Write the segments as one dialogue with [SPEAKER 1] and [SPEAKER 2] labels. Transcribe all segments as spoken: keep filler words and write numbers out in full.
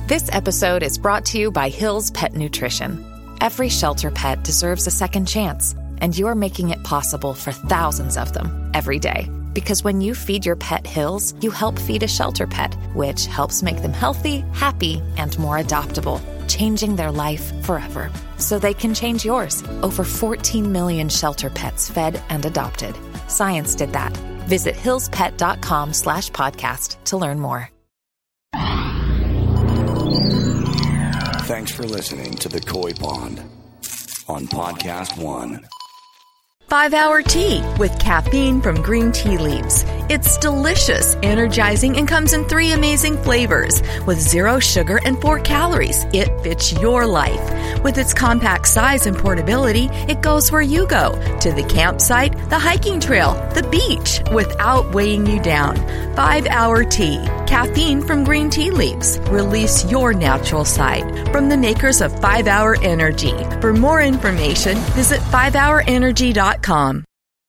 [SPEAKER 1] This episode is brought to you by Hill's Pet Nutrition. Every shelter pet deserves a second chance, and you're making it possible for thousands of them every day. Because when you feed your pet Hills, you help feed a shelter pet, which helps make them healthy, happy, and more adoptable, changing their life forever. So they can change yours. Over fourteen million shelter pets fed and adopted. Science did that. Visit hillspet.com slash podcast to learn more.
[SPEAKER 2] Thanks for listening to The Koi Pond on Podcast One.
[SPEAKER 3] Five-hour tea with caffeine from green tea leaves. It's delicious, energizing, and comes in three amazing flavors. With zero sugar and four calories, it fits your life. With its compact size and portability, it goes where you go. To the campsite, the hiking trail, the beach, without weighing you down. Five-hour tea. Caffeine from green tea leaves. Release your natural side. From the makers of five-hour Energy. For more information, visit five hour energy dot com.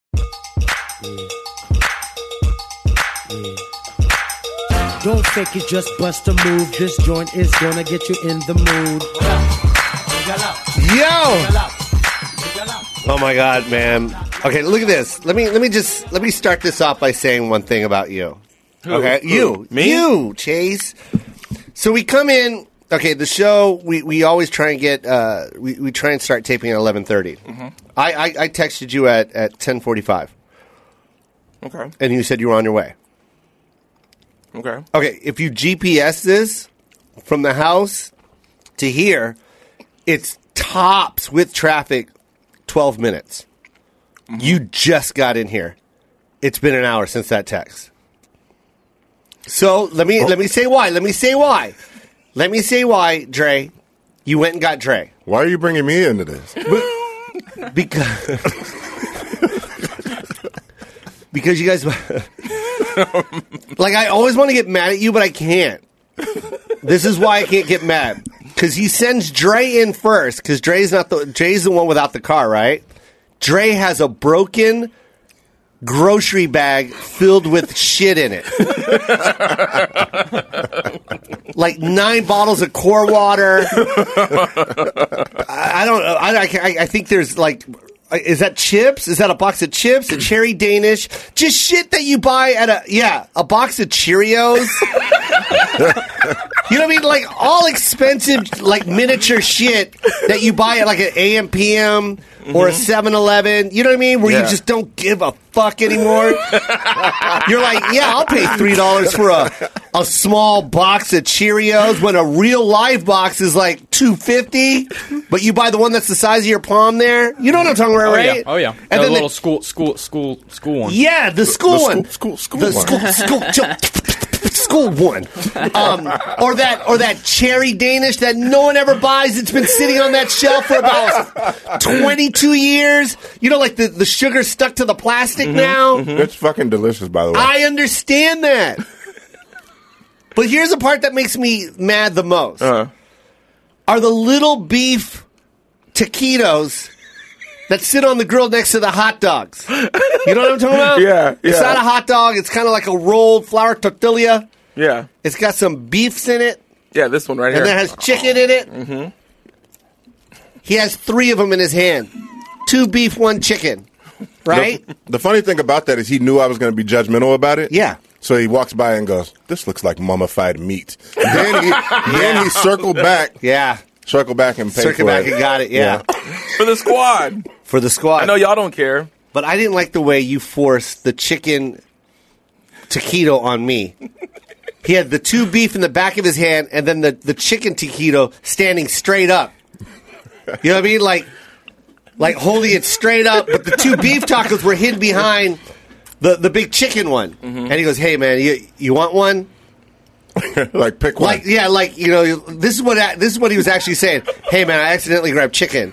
[SPEAKER 4] Don't fake it, just bust a move. This joint is gonna get you in the mood.
[SPEAKER 5] Yo! Oh my God, man. Okay, look at this. Let me let me just let me start this off by saying one thing about you.
[SPEAKER 6] Who?
[SPEAKER 5] Okay,
[SPEAKER 6] Who?
[SPEAKER 5] you,
[SPEAKER 6] Me?
[SPEAKER 5] you, Chase. So we come in. Okay, the show we, we always try and get uh, we we try and start taping at eleven thirty. Mm-hmm. I, I I texted you at at ten forty five.
[SPEAKER 6] Okay.
[SPEAKER 5] And you said you were on your way.
[SPEAKER 6] Okay.
[SPEAKER 5] Okay, if you G P S this from the house to here, it's tops with traffic twelve minutes. Mm-hmm. You just got in here. It's been an hour since that text. So let me oh. let me say why. Let me say why. Let me say why, Dre. You went and got Dre.
[SPEAKER 7] Why are you bringing me into this?
[SPEAKER 5] Because because you guys like I always want to get mad at you, but I can't. This is why I can't get mad. Because he sends Dre in first. Because Dre's not the Dre's the one without the car, right? Dre has a broken grocery bag filled with shit in it. Like nine bottles of core water. I, I don't know. I, I, I think there's like, is that chips? Is that a box of chips? A cherry Danish? Just shit that you buy at a, yeah, a box of Cheerios. You know what I mean? Like all expensive, like miniature shit that you buy at like an A M P M mm-hmm. or a seven eleven. You know what I mean? Where yeah. you just don't give a fuck anymore. You're like, yeah, I'll pay three dollars for a, a small box of Cheerios when a real live box is like two fifty. But you buy the one that's the size of your palm there. You know what I'm talking about,
[SPEAKER 8] oh,
[SPEAKER 5] right?
[SPEAKER 8] Yeah. Oh yeah.
[SPEAKER 5] And
[SPEAKER 8] the
[SPEAKER 5] then
[SPEAKER 8] little
[SPEAKER 5] the,
[SPEAKER 8] school, school, school, school one.
[SPEAKER 5] Yeah, the school
[SPEAKER 7] the
[SPEAKER 5] one.
[SPEAKER 7] School, school, school
[SPEAKER 5] the
[SPEAKER 7] one.
[SPEAKER 5] school, school. School one, um, or that, or that cherry Danish that no one ever buys. It's been sitting on that shelf for about twenty-two years. You know, like the, the sugar stuck to the plastic mm-hmm, now.
[SPEAKER 7] Mm-hmm. It's fucking delicious, by the way.
[SPEAKER 5] I understand that, but here's the part that makes me mad the most: uh-huh. are the little beef taquitos that sit on the grill next to the hot dogs. You know what I'm talking about?
[SPEAKER 7] Yeah, yeah.
[SPEAKER 5] It's not a hot dog. It's kind of like a rolled flour tortilla.
[SPEAKER 6] Yeah.
[SPEAKER 5] It's got some beefs in it.
[SPEAKER 6] Yeah, this one right
[SPEAKER 5] and
[SPEAKER 6] here.
[SPEAKER 5] And it has chicken in it.
[SPEAKER 6] Mm-hmm.
[SPEAKER 5] He has three of them in his hand. Two beef, one chicken. Right?
[SPEAKER 7] The, the funny thing about that is he knew I was going to be judgmental about it.
[SPEAKER 5] Yeah.
[SPEAKER 7] So he walks by and goes, "This looks like mummified meat." Then he, yeah. then he circled back.
[SPEAKER 5] Yeah.
[SPEAKER 7] Circle back and pay
[SPEAKER 5] Circle
[SPEAKER 7] for
[SPEAKER 5] back
[SPEAKER 7] it.
[SPEAKER 5] and got it, yeah.
[SPEAKER 7] yeah.
[SPEAKER 6] For the squad.
[SPEAKER 5] For the squad.
[SPEAKER 6] I know y'all don't care.
[SPEAKER 5] But I didn't like the way you forced the chicken taquito on me. He had the two beef in the back of his hand and then the, the chicken taquito standing straight up. You know what I mean? Like, like holding it straight up, but the two beef tacos were hidden behind the, the big chicken one. Mm-hmm. And he goes, "Hey, man, you you want one?"
[SPEAKER 7] Like pick one.
[SPEAKER 5] Like yeah, like you know, this is what this is what he was actually saying. "Hey, man, I accidentally grabbed chicken."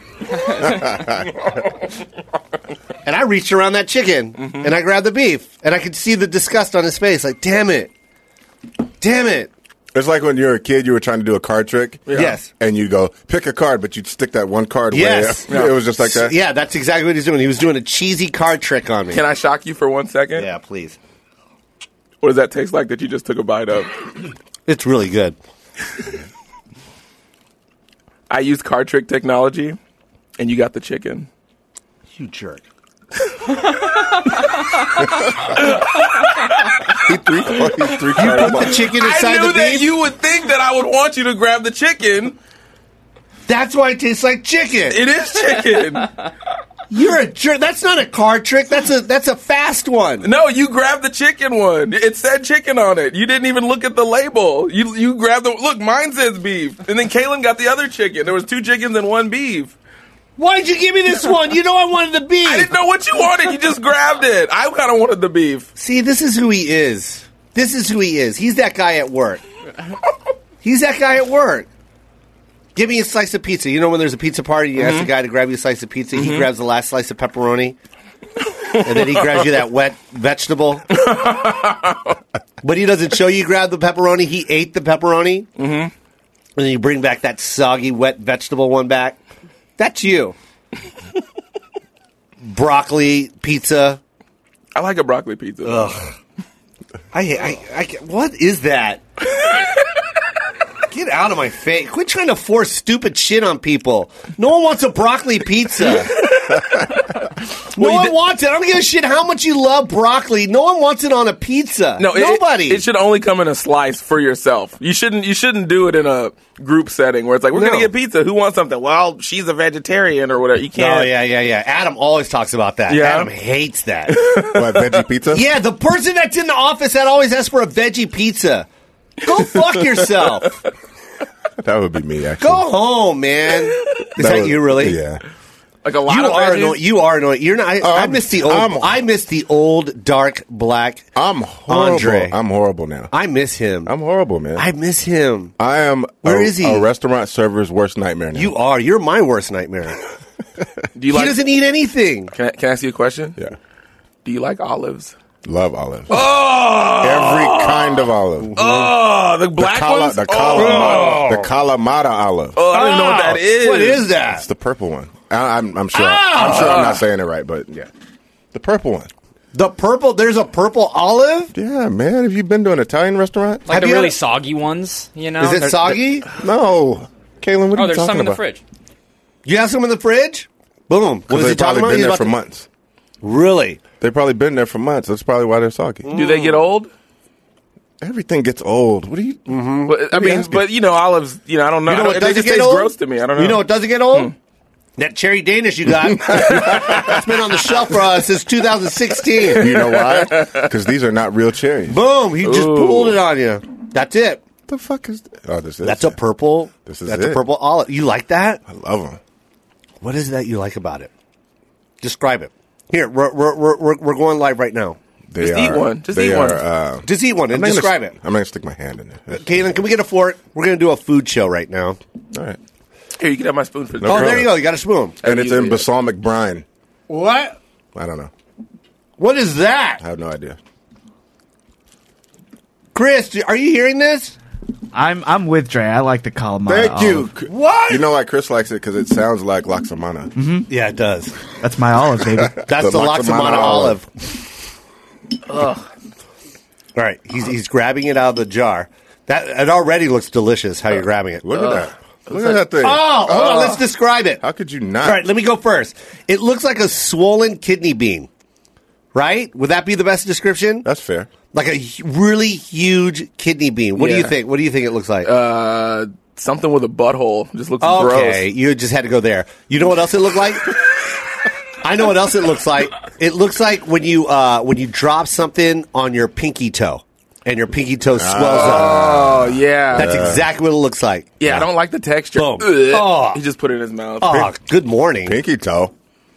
[SPEAKER 5] And I reached around that chicken, mm-hmm. and I grabbed the beef, and I could see the disgust on his face. Like, damn it, damn it!
[SPEAKER 7] It's like when you were a kid, you were trying to do a card trick.
[SPEAKER 5] Yeah. Yes,
[SPEAKER 7] and you go pick a card, but you'd stick that one card.
[SPEAKER 5] Yes,
[SPEAKER 7] way up. It was just like that.
[SPEAKER 5] Yeah, that's exactly what he's doing. He was doing a cheesy card trick on me.
[SPEAKER 6] Can I shock you for one second?
[SPEAKER 5] Yeah, please.
[SPEAKER 6] What does that taste like that you just took a bite of?
[SPEAKER 5] It's really good.
[SPEAKER 6] I used card trick technology, and you got the chicken.
[SPEAKER 5] You jerk.
[SPEAKER 7] he three, he three
[SPEAKER 5] You put the chicken inside
[SPEAKER 6] I knew
[SPEAKER 5] the
[SPEAKER 6] that
[SPEAKER 5] beef?
[SPEAKER 6] you would think that I would want you to grab the chicken.
[SPEAKER 5] That's why it tastes like chicken.
[SPEAKER 6] It is chicken.
[SPEAKER 5] You're a jerk. That's not a card trick. That's a that's a fast one.
[SPEAKER 6] No, you grabbed the chicken one. It said chicken on it. You didn't even look at the label. You you grabbed the look. Mine says beef, and then Kaylin got the other chicken. There was two chickens and one beef.
[SPEAKER 5] Why did you give me this one? You know I wanted the beef.
[SPEAKER 6] I didn't know what you wanted. You just grabbed it. I kind of wanted the beef.
[SPEAKER 5] See, this is who he is. This is who he is. He's that guy at work. He's that guy at work. Give me a slice of pizza. You know when there's a pizza party, you mm-hmm. ask the guy to grab you a slice of pizza. Mm-hmm. He grabs the last slice of pepperoni, and then he grabs you that wet vegetable. But he doesn't show you grab the pepperoni. He ate the pepperoni, mm-hmm. and then you bring back that soggy, wet vegetable one back. That's you. Broccoli pizza.
[SPEAKER 6] I like a broccoli pizza.
[SPEAKER 5] Ugh. I, I, I, what is that? Get out of my face. Quit trying to force stupid shit on people. No one wants a broccoli pizza. No one wants it. I don't give a shit how much you love broccoli. No one wants it on a pizza.
[SPEAKER 6] No,
[SPEAKER 5] Nobody.
[SPEAKER 6] It, it should only come in a slice for yourself. You shouldn't You shouldn't do it in a group setting where it's like, we're
[SPEAKER 5] No.
[SPEAKER 6] going to get pizza. Who wants something? Well, she's a vegetarian or whatever. You can't.
[SPEAKER 5] Oh, yeah, yeah, yeah. Adam always talks about that.
[SPEAKER 6] Yeah.
[SPEAKER 5] Adam hates that.
[SPEAKER 7] What, veggie pizza?
[SPEAKER 5] Yeah, the person that's in the office that always asks for a veggie pizza. Go fuck yourself.
[SPEAKER 7] That would be me, actually.
[SPEAKER 5] Go home, man. Is that,
[SPEAKER 7] That would-
[SPEAKER 5] you really?
[SPEAKER 7] Yeah.
[SPEAKER 6] Like a lot
[SPEAKER 5] You
[SPEAKER 6] of
[SPEAKER 5] are
[SPEAKER 6] veggies.
[SPEAKER 5] annoying. You are annoying. You're not. I, I
[SPEAKER 7] Um,
[SPEAKER 5] miss the old.
[SPEAKER 7] I'm-
[SPEAKER 5] I miss the old dark black.
[SPEAKER 7] I'm horrible.
[SPEAKER 5] Andre.
[SPEAKER 7] I'm horrible now.
[SPEAKER 5] I miss him.
[SPEAKER 7] I'm horrible, man.
[SPEAKER 5] I miss him.
[SPEAKER 7] I am
[SPEAKER 5] Where
[SPEAKER 7] a,
[SPEAKER 5] is he?
[SPEAKER 7] a restaurant server's worst nightmare now.
[SPEAKER 5] You are. You're my worst nightmare.
[SPEAKER 6] Do you
[SPEAKER 5] He
[SPEAKER 6] like?
[SPEAKER 5] doesn't eat anything.
[SPEAKER 6] Can I, can I ask you a question?
[SPEAKER 7] Yeah.
[SPEAKER 6] Do you like olives?
[SPEAKER 7] Love olives.
[SPEAKER 6] Oh,
[SPEAKER 7] Every kind of olive.
[SPEAKER 6] oh, the black
[SPEAKER 7] the Kala,
[SPEAKER 6] ones.
[SPEAKER 7] the
[SPEAKER 6] oh.
[SPEAKER 7] Kalamata, the Kalamata olive.
[SPEAKER 6] Oh, I don't even know what that is.
[SPEAKER 5] What is that?
[SPEAKER 7] It's the purple one. I, I'm, I'm sure. I'm sure I'm not saying it right, but yeah, the purple one.
[SPEAKER 5] The purple. There's a purple olive.
[SPEAKER 7] Yeah, man. Have you been to an Italian restaurant?
[SPEAKER 8] Like
[SPEAKER 5] Have
[SPEAKER 8] the
[SPEAKER 5] you
[SPEAKER 8] really
[SPEAKER 5] ever-
[SPEAKER 8] soggy ones, you know?
[SPEAKER 5] Is it
[SPEAKER 8] They're-
[SPEAKER 5] soggy?
[SPEAKER 7] No, Kaylin. What are
[SPEAKER 8] Oh,
[SPEAKER 7] you
[SPEAKER 8] there's
[SPEAKER 7] talking
[SPEAKER 8] some in the
[SPEAKER 7] about?
[SPEAKER 8] fridge.
[SPEAKER 5] You have some in the fridge? Boom. What
[SPEAKER 7] Because
[SPEAKER 5] is he
[SPEAKER 7] they've
[SPEAKER 5] talking
[SPEAKER 7] probably
[SPEAKER 5] about?
[SPEAKER 7] been
[SPEAKER 5] He's
[SPEAKER 7] there
[SPEAKER 5] about
[SPEAKER 7] for
[SPEAKER 5] to-
[SPEAKER 7] months.
[SPEAKER 5] Really?
[SPEAKER 7] They've probably been there for months. That's probably why they're soggy.
[SPEAKER 6] Do they get old?
[SPEAKER 7] Everything gets old. What are you?
[SPEAKER 5] Mm-hmm.
[SPEAKER 6] But, I
[SPEAKER 7] are you
[SPEAKER 6] mean,
[SPEAKER 7] asking?
[SPEAKER 6] but you know, olives. You know, I don't know.
[SPEAKER 5] You know
[SPEAKER 6] I
[SPEAKER 5] what
[SPEAKER 6] don't, they
[SPEAKER 5] doesn't
[SPEAKER 6] just
[SPEAKER 5] get
[SPEAKER 6] taste
[SPEAKER 5] old?
[SPEAKER 6] gross to me. I don't know.
[SPEAKER 5] You know what doesn't get old? That cherry Danish you got. That's been on the shelf for us since two thousand sixteen.
[SPEAKER 7] You know why? Because these are not real cherries.
[SPEAKER 5] Boom. He just
[SPEAKER 6] Ooh.
[SPEAKER 5] pulled it on you. That's it.
[SPEAKER 7] What the fuck is? Th- oh, this is.
[SPEAKER 5] That's a purple.
[SPEAKER 7] This is
[SPEAKER 5] That's a
[SPEAKER 7] it.
[SPEAKER 5] purple olive. You like that?
[SPEAKER 7] I love them.
[SPEAKER 5] What is it that you like about it? Describe it. Here, we're we're we're, we're we're going live right now.
[SPEAKER 7] They
[SPEAKER 6] Just
[SPEAKER 7] are,
[SPEAKER 6] eat one. Just
[SPEAKER 7] they
[SPEAKER 6] eat
[SPEAKER 7] are,
[SPEAKER 6] one.
[SPEAKER 7] Uh,
[SPEAKER 5] Just eat one and
[SPEAKER 7] I'm not gonna
[SPEAKER 5] describe
[SPEAKER 7] st-
[SPEAKER 5] it.
[SPEAKER 7] I'm not gonna stick my hand in there.
[SPEAKER 5] Kaylin, can we get a fork? We're going to do a food show right now.
[SPEAKER 7] All right.
[SPEAKER 6] Here, you can have my spoon for
[SPEAKER 7] No
[SPEAKER 5] Oh,
[SPEAKER 7] problem.
[SPEAKER 5] there you go. You got a spoon.
[SPEAKER 7] And it's in
[SPEAKER 6] usually-
[SPEAKER 7] balsamic brine.
[SPEAKER 5] What?
[SPEAKER 7] I don't know.
[SPEAKER 5] What is that?
[SPEAKER 7] I have no idea.
[SPEAKER 5] Chris, are you hearing this?
[SPEAKER 9] I'm I'm with Dre. I like the Kalamata.
[SPEAKER 7] Thank you.
[SPEAKER 9] olive.
[SPEAKER 5] What?
[SPEAKER 7] You know why Chris likes it? Because it sounds like Laksamana.
[SPEAKER 5] Mm-hmm. Yeah, it does.
[SPEAKER 9] That's my olive, baby.
[SPEAKER 5] That's the,
[SPEAKER 7] The
[SPEAKER 5] Laksamana
[SPEAKER 7] Laksamana
[SPEAKER 5] olive. Ugh. All right, he's he's grabbing it out of the jar. That it already looks delicious. How you're grabbing it?
[SPEAKER 7] Look at that. Look at that thing.
[SPEAKER 5] Oh, hold on.
[SPEAKER 7] Uh,
[SPEAKER 5] Let's describe it.
[SPEAKER 7] How could you not?
[SPEAKER 5] All right, let me go first. It looks like a swollen kidney bean. Right? Would that be the best description?
[SPEAKER 7] That's fair.
[SPEAKER 5] Like a hu- really huge kidney bean. What do you
[SPEAKER 6] Yeah.
[SPEAKER 5] think? What do you think it looks like?
[SPEAKER 6] Uh, something with a butthole. Just looks
[SPEAKER 5] okay,
[SPEAKER 6] gross.
[SPEAKER 5] you just had to go there. You know what else it looked like? I know what else it looks like. It looks like when you uh, when you drop something on your pinky toe, and your pinky toe swells up.
[SPEAKER 6] Oh yeah,
[SPEAKER 5] That's exactly what it looks like.
[SPEAKER 6] yeah. I don't like the texture.
[SPEAKER 5] Boom.
[SPEAKER 6] Ugh.
[SPEAKER 5] Oh.
[SPEAKER 6] He just put it in his mouth.
[SPEAKER 5] Oh, good morning.
[SPEAKER 7] Pinky toe.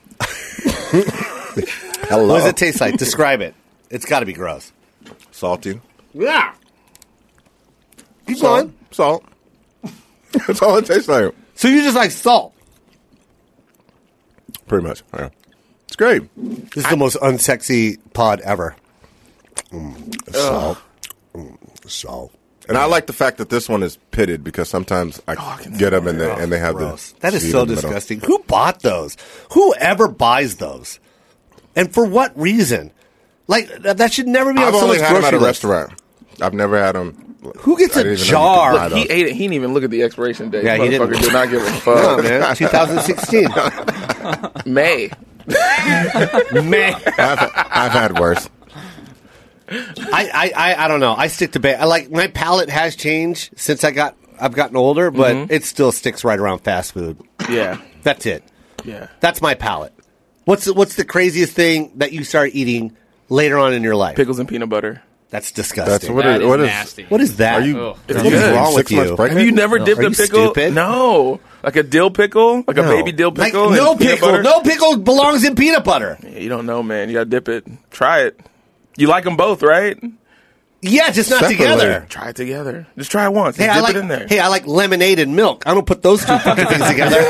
[SPEAKER 7] Hello.
[SPEAKER 5] What does it taste like? Describe it. It's got to be gross.
[SPEAKER 7] Salty.
[SPEAKER 5] Yeah. Keep
[SPEAKER 7] Salt.
[SPEAKER 5] going.
[SPEAKER 7] Salt. That's all it tastes like.
[SPEAKER 5] So you just like salt.
[SPEAKER 7] Pretty much. Yeah. It's great.
[SPEAKER 5] This is the most unsexy pod ever. Mm, salt. Mm, salt.
[SPEAKER 7] And I like the fact that this one is pitted because sometimes I,
[SPEAKER 6] I can
[SPEAKER 7] get them and they, and they have
[SPEAKER 5] Gross.
[SPEAKER 7] the
[SPEAKER 5] That is
[SPEAKER 7] seed
[SPEAKER 5] so
[SPEAKER 7] in the middle.
[SPEAKER 5] disgusting. Who bought those? Who ever buys those? And for what reason? Like, th- that should never be on
[SPEAKER 7] I've only
[SPEAKER 5] someone's
[SPEAKER 7] had them
[SPEAKER 5] grocery
[SPEAKER 7] at a
[SPEAKER 5] list.
[SPEAKER 7] restaurant. I've never had them
[SPEAKER 5] Who gets
[SPEAKER 7] I
[SPEAKER 5] a
[SPEAKER 7] didn't even know you
[SPEAKER 5] jar?
[SPEAKER 7] could buy
[SPEAKER 6] Look, he
[SPEAKER 7] those.
[SPEAKER 6] ate it. He didn't even look at the expiration date.
[SPEAKER 5] Yeah, he
[SPEAKER 6] Motherfucker
[SPEAKER 5] didn't.
[SPEAKER 6] did not give a
[SPEAKER 5] No,
[SPEAKER 6] fuck.
[SPEAKER 5] man. twenty sixteen.
[SPEAKER 6] May.
[SPEAKER 5] Man.
[SPEAKER 7] I've, I've had worse.
[SPEAKER 5] I, I, I, I don't know. I stick to bacon. I like my palate has changed since I got I've gotten older, but
[SPEAKER 6] Mhm.
[SPEAKER 5] it still sticks right around fast food.
[SPEAKER 6] Yeah.
[SPEAKER 5] That's it.
[SPEAKER 6] Yeah.
[SPEAKER 5] That's my palate. What's the, what's the craziest thing that you start eating later on in your life?
[SPEAKER 6] Pickles and peanut butter.
[SPEAKER 5] That's disgusting.
[SPEAKER 7] That's what
[SPEAKER 10] That
[SPEAKER 7] it-
[SPEAKER 10] is
[SPEAKER 7] what is-
[SPEAKER 10] nasty.
[SPEAKER 5] What is that?
[SPEAKER 7] Are you,
[SPEAKER 10] Ugh.
[SPEAKER 6] It's
[SPEAKER 5] What is
[SPEAKER 6] good.
[SPEAKER 5] wrong with
[SPEAKER 7] six months
[SPEAKER 5] you?
[SPEAKER 7] pregnant?
[SPEAKER 6] Have you never dipped
[SPEAKER 5] Are
[SPEAKER 6] a
[SPEAKER 5] you
[SPEAKER 6] pickle?
[SPEAKER 5] stupid?
[SPEAKER 6] No. Like a dill pickle? Like a
[SPEAKER 5] No.
[SPEAKER 6] baby dill
[SPEAKER 5] Like,
[SPEAKER 6] pickle?
[SPEAKER 5] no
[SPEAKER 6] and peanut
[SPEAKER 5] pickle.
[SPEAKER 6] butter?
[SPEAKER 5] No pickle belongs in peanut butter.
[SPEAKER 6] Yeah, you don't know, man. You gotta dip it. Try it. You like them both, right?
[SPEAKER 5] Yeah, just not
[SPEAKER 7] Separately.
[SPEAKER 5] together.
[SPEAKER 6] Try it together. Just try it once.
[SPEAKER 5] Hey,
[SPEAKER 6] Just
[SPEAKER 5] I
[SPEAKER 6] dip
[SPEAKER 5] like,
[SPEAKER 6] it in there.
[SPEAKER 5] hey, I like lemonade and milk. I don't put those two fucking things together.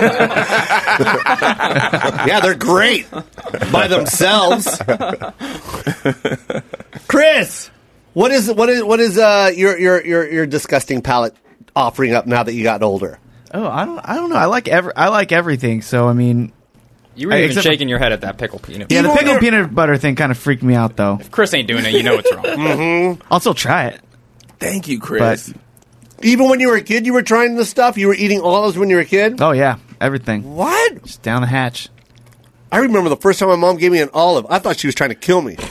[SPEAKER 5] Yeah, they're great by themselves. Chris, what is what is what is uh, your your your your disgusting palate offering up now that you got older?
[SPEAKER 9] Oh, I don't. I don't know. I like every. I like everything. So I mean,
[SPEAKER 10] You were
[SPEAKER 9] I-
[SPEAKER 10] even
[SPEAKER 9] except-
[SPEAKER 10] shaking your head at that pickle peanut.
[SPEAKER 9] yeah, the
[SPEAKER 5] Even
[SPEAKER 9] pickle
[SPEAKER 5] when
[SPEAKER 9] peanut butter thing kind of freaked me out, though.
[SPEAKER 10] If Chris ain't doing it, you know it's wrong.
[SPEAKER 9] I'll still try it.
[SPEAKER 6] Thank you, Chris.
[SPEAKER 9] But-
[SPEAKER 5] Even when you were a kid, you were trying this stuff. You were eating olives when you were a kid.
[SPEAKER 9] Oh yeah, everything.
[SPEAKER 5] What?
[SPEAKER 9] Just down the hatch.
[SPEAKER 5] I remember the first time my mom gave me an olive. I thought she was trying to kill me.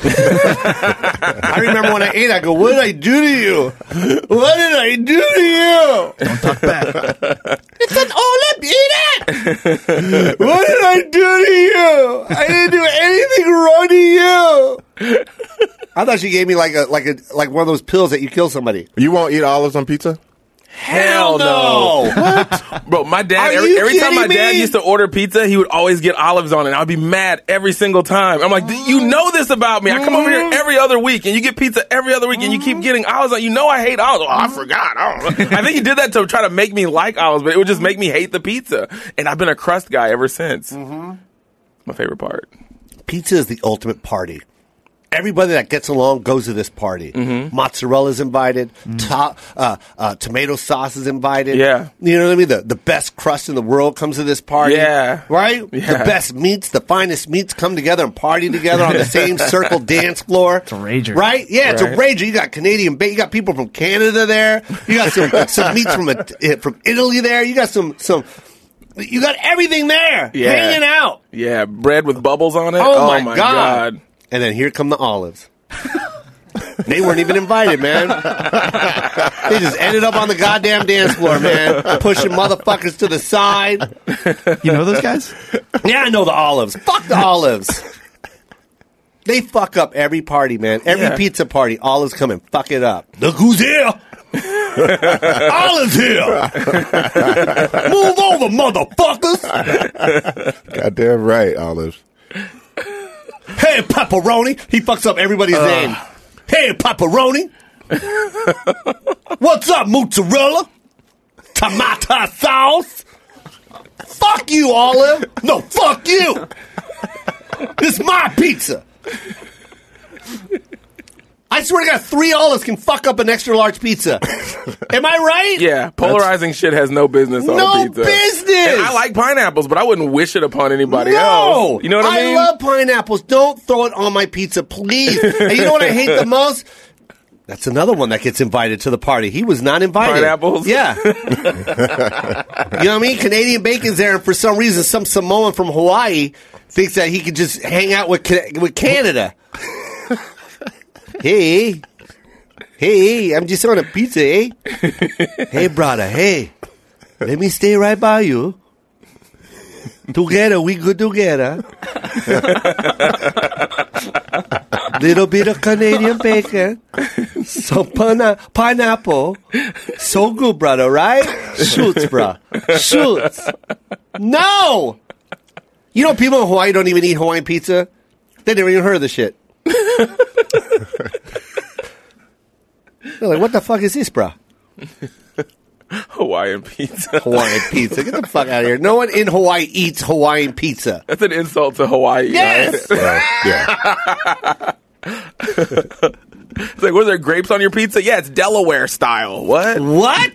[SPEAKER 5] I remember when I ate, I go, "What did I do to you? What did I do to you?"
[SPEAKER 9] Don't talk back.
[SPEAKER 5] It's an olive, eat it! What did I do to you? I didn't do anything wrong to you. I thought she gave me like a like a like one of those pills that you kill somebody.
[SPEAKER 7] You won't eat olives on pizza?
[SPEAKER 6] Hell no.
[SPEAKER 5] What?
[SPEAKER 6] Bro, my dad,
[SPEAKER 5] Are
[SPEAKER 6] every,
[SPEAKER 5] you
[SPEAKER 6] every time my
[SPEAKER 5] kidding
[SPEAKER 6] dad
[SPEAKER 5] me?
[SPEAKER 6] used to order pizza, he would always get olives on it. I'd be mad every single time. I'm like, you know this about me. I come over here every other week and you get pizza every other week and you keep getting olives on. You know I hate olives. Oh, I forgot. I, don't know. I think he did that to try to make me like olives, but it would just make me hate the pizza. And I've been a crust guy ever since. Mm-hmm. My favorite part.
[SPEAKER 5] Pizza is the ultimate party. Everybody that gets along goes to this party.
[SPEAKER 6] Mm-hmm.
[SPEAKER 5] Mozzarella's invited. To- uh, uh, tomato sauce is invited.
[SPEAKER 6] Yeah.
[SPEAKER 5] You know what I mean? The, the best crust in the world comes to this party.
[SPEAKER 6] Yeah.
[SPEAKER 5] Right?
[SPEAKER 6] Yeah.
[SPEAKER 5] The best meats, the finest meats come together and party together on the same circle dance floor. It's
[SPEAKER 9] a rager.
[SPEAKER 5] Right? Yeah, it's
[SPEAKER 6] Right.
[SPEAKER 5] a rager. You got Canadian bacon. You got people from Canada there. You got some, some meats from, a, from Italy there. You got some, some, you got everything there.
[SPEAKER 6] Yeah.
[SPEAKER 5] Hanging out.
[SPEAKER 6] Yeah, bread with bubbles on it.
[SPEAKER 5] Oh, my,
[SPEAKER 6] my
[SPEAKER 5] God.
[SPEAKER 6] God.
[SPEAKER 5] And then here come the olives. They weren't even invited, man. They just ended up on the goddamn dance floor, man. Pushing motherfuckers to the side.
[SPEAKER 9] You know those guys?
[SPEAKER 5] Yeah, I know the olives. Fuck the olives. They fuck up every party, man. Every
[SPEAKER 6] Yeah.
[SPEAKER 5] pizza party, olives come and fuck it up. Look who's here. Olives here. Move over, motherfuckers.
[SPEAKER 7] Goddamn right, olives.
[SPEAKER 5] Hey, pepperoni. He fucks up everybody's
[SPEAKER 6] Uh.
[SPEAKER 5] name. Hey, pepperoni. What's up, mozzarella? Tomato sauce. Fuck you, Olive. No, fuck you. This is my pizza. I swear to God, three olives can fuck up an extra large pizza. Am I right?
[SPEAKER 6] Yeah, polarizing shit has no business on
[SPEAKER 5] No
[SPEAKER 6] pizza.
[SPEAKER 5] business.
[SPEAKER 6] And I like pineapples, but I wouldn't wish it upon anybody
[SPEAKER 5] No.
[SPEAKER 6] else. You know what I mean?
[SPEAKER 5] I love pineapples. Don't throw it on my pizza, please. And you know what I hate the most? That's another one that gets invited to the party. He was not invited.
[SPEAKER 6] Pineapples?
[SPEAKER 5] Yeah. You know what I mean? Canadian bacon's there, and for some reason, some Samoan from Hawaii thinks that he could just hang out with Ca- with Canada. Hey. Hey, I'm just on a pizza, eh? Hey, brother, hey. Let me stay right by you. Together, we good together. Little bit of Canadian bacon. Some pina- pineapple. So good, brother, right? Shoots, bro. Shoots. No! You know people in Hawaii don't even eat Hawaiian pizza? They never even heard of the shit. They're like, what the fuck is this, bro?
[SPEAKER 6] Hawaiian pizza.
[SPEAKER 5] Hawaiian pizza. Get the fuck out of here. No one in Hawaii eats Hawaiian pizza.
[SPEAKER 6] That's an insult to Hawaii.
[SPEAKER 5] Yes!
[SPEAKER 6] Right?
[SPEAKER 7] Yeah.
[SPEAKER 6] It's like, was there grapes on your pizza? Yeah, it's Delaware style. What?
[SPEAKER 5] What?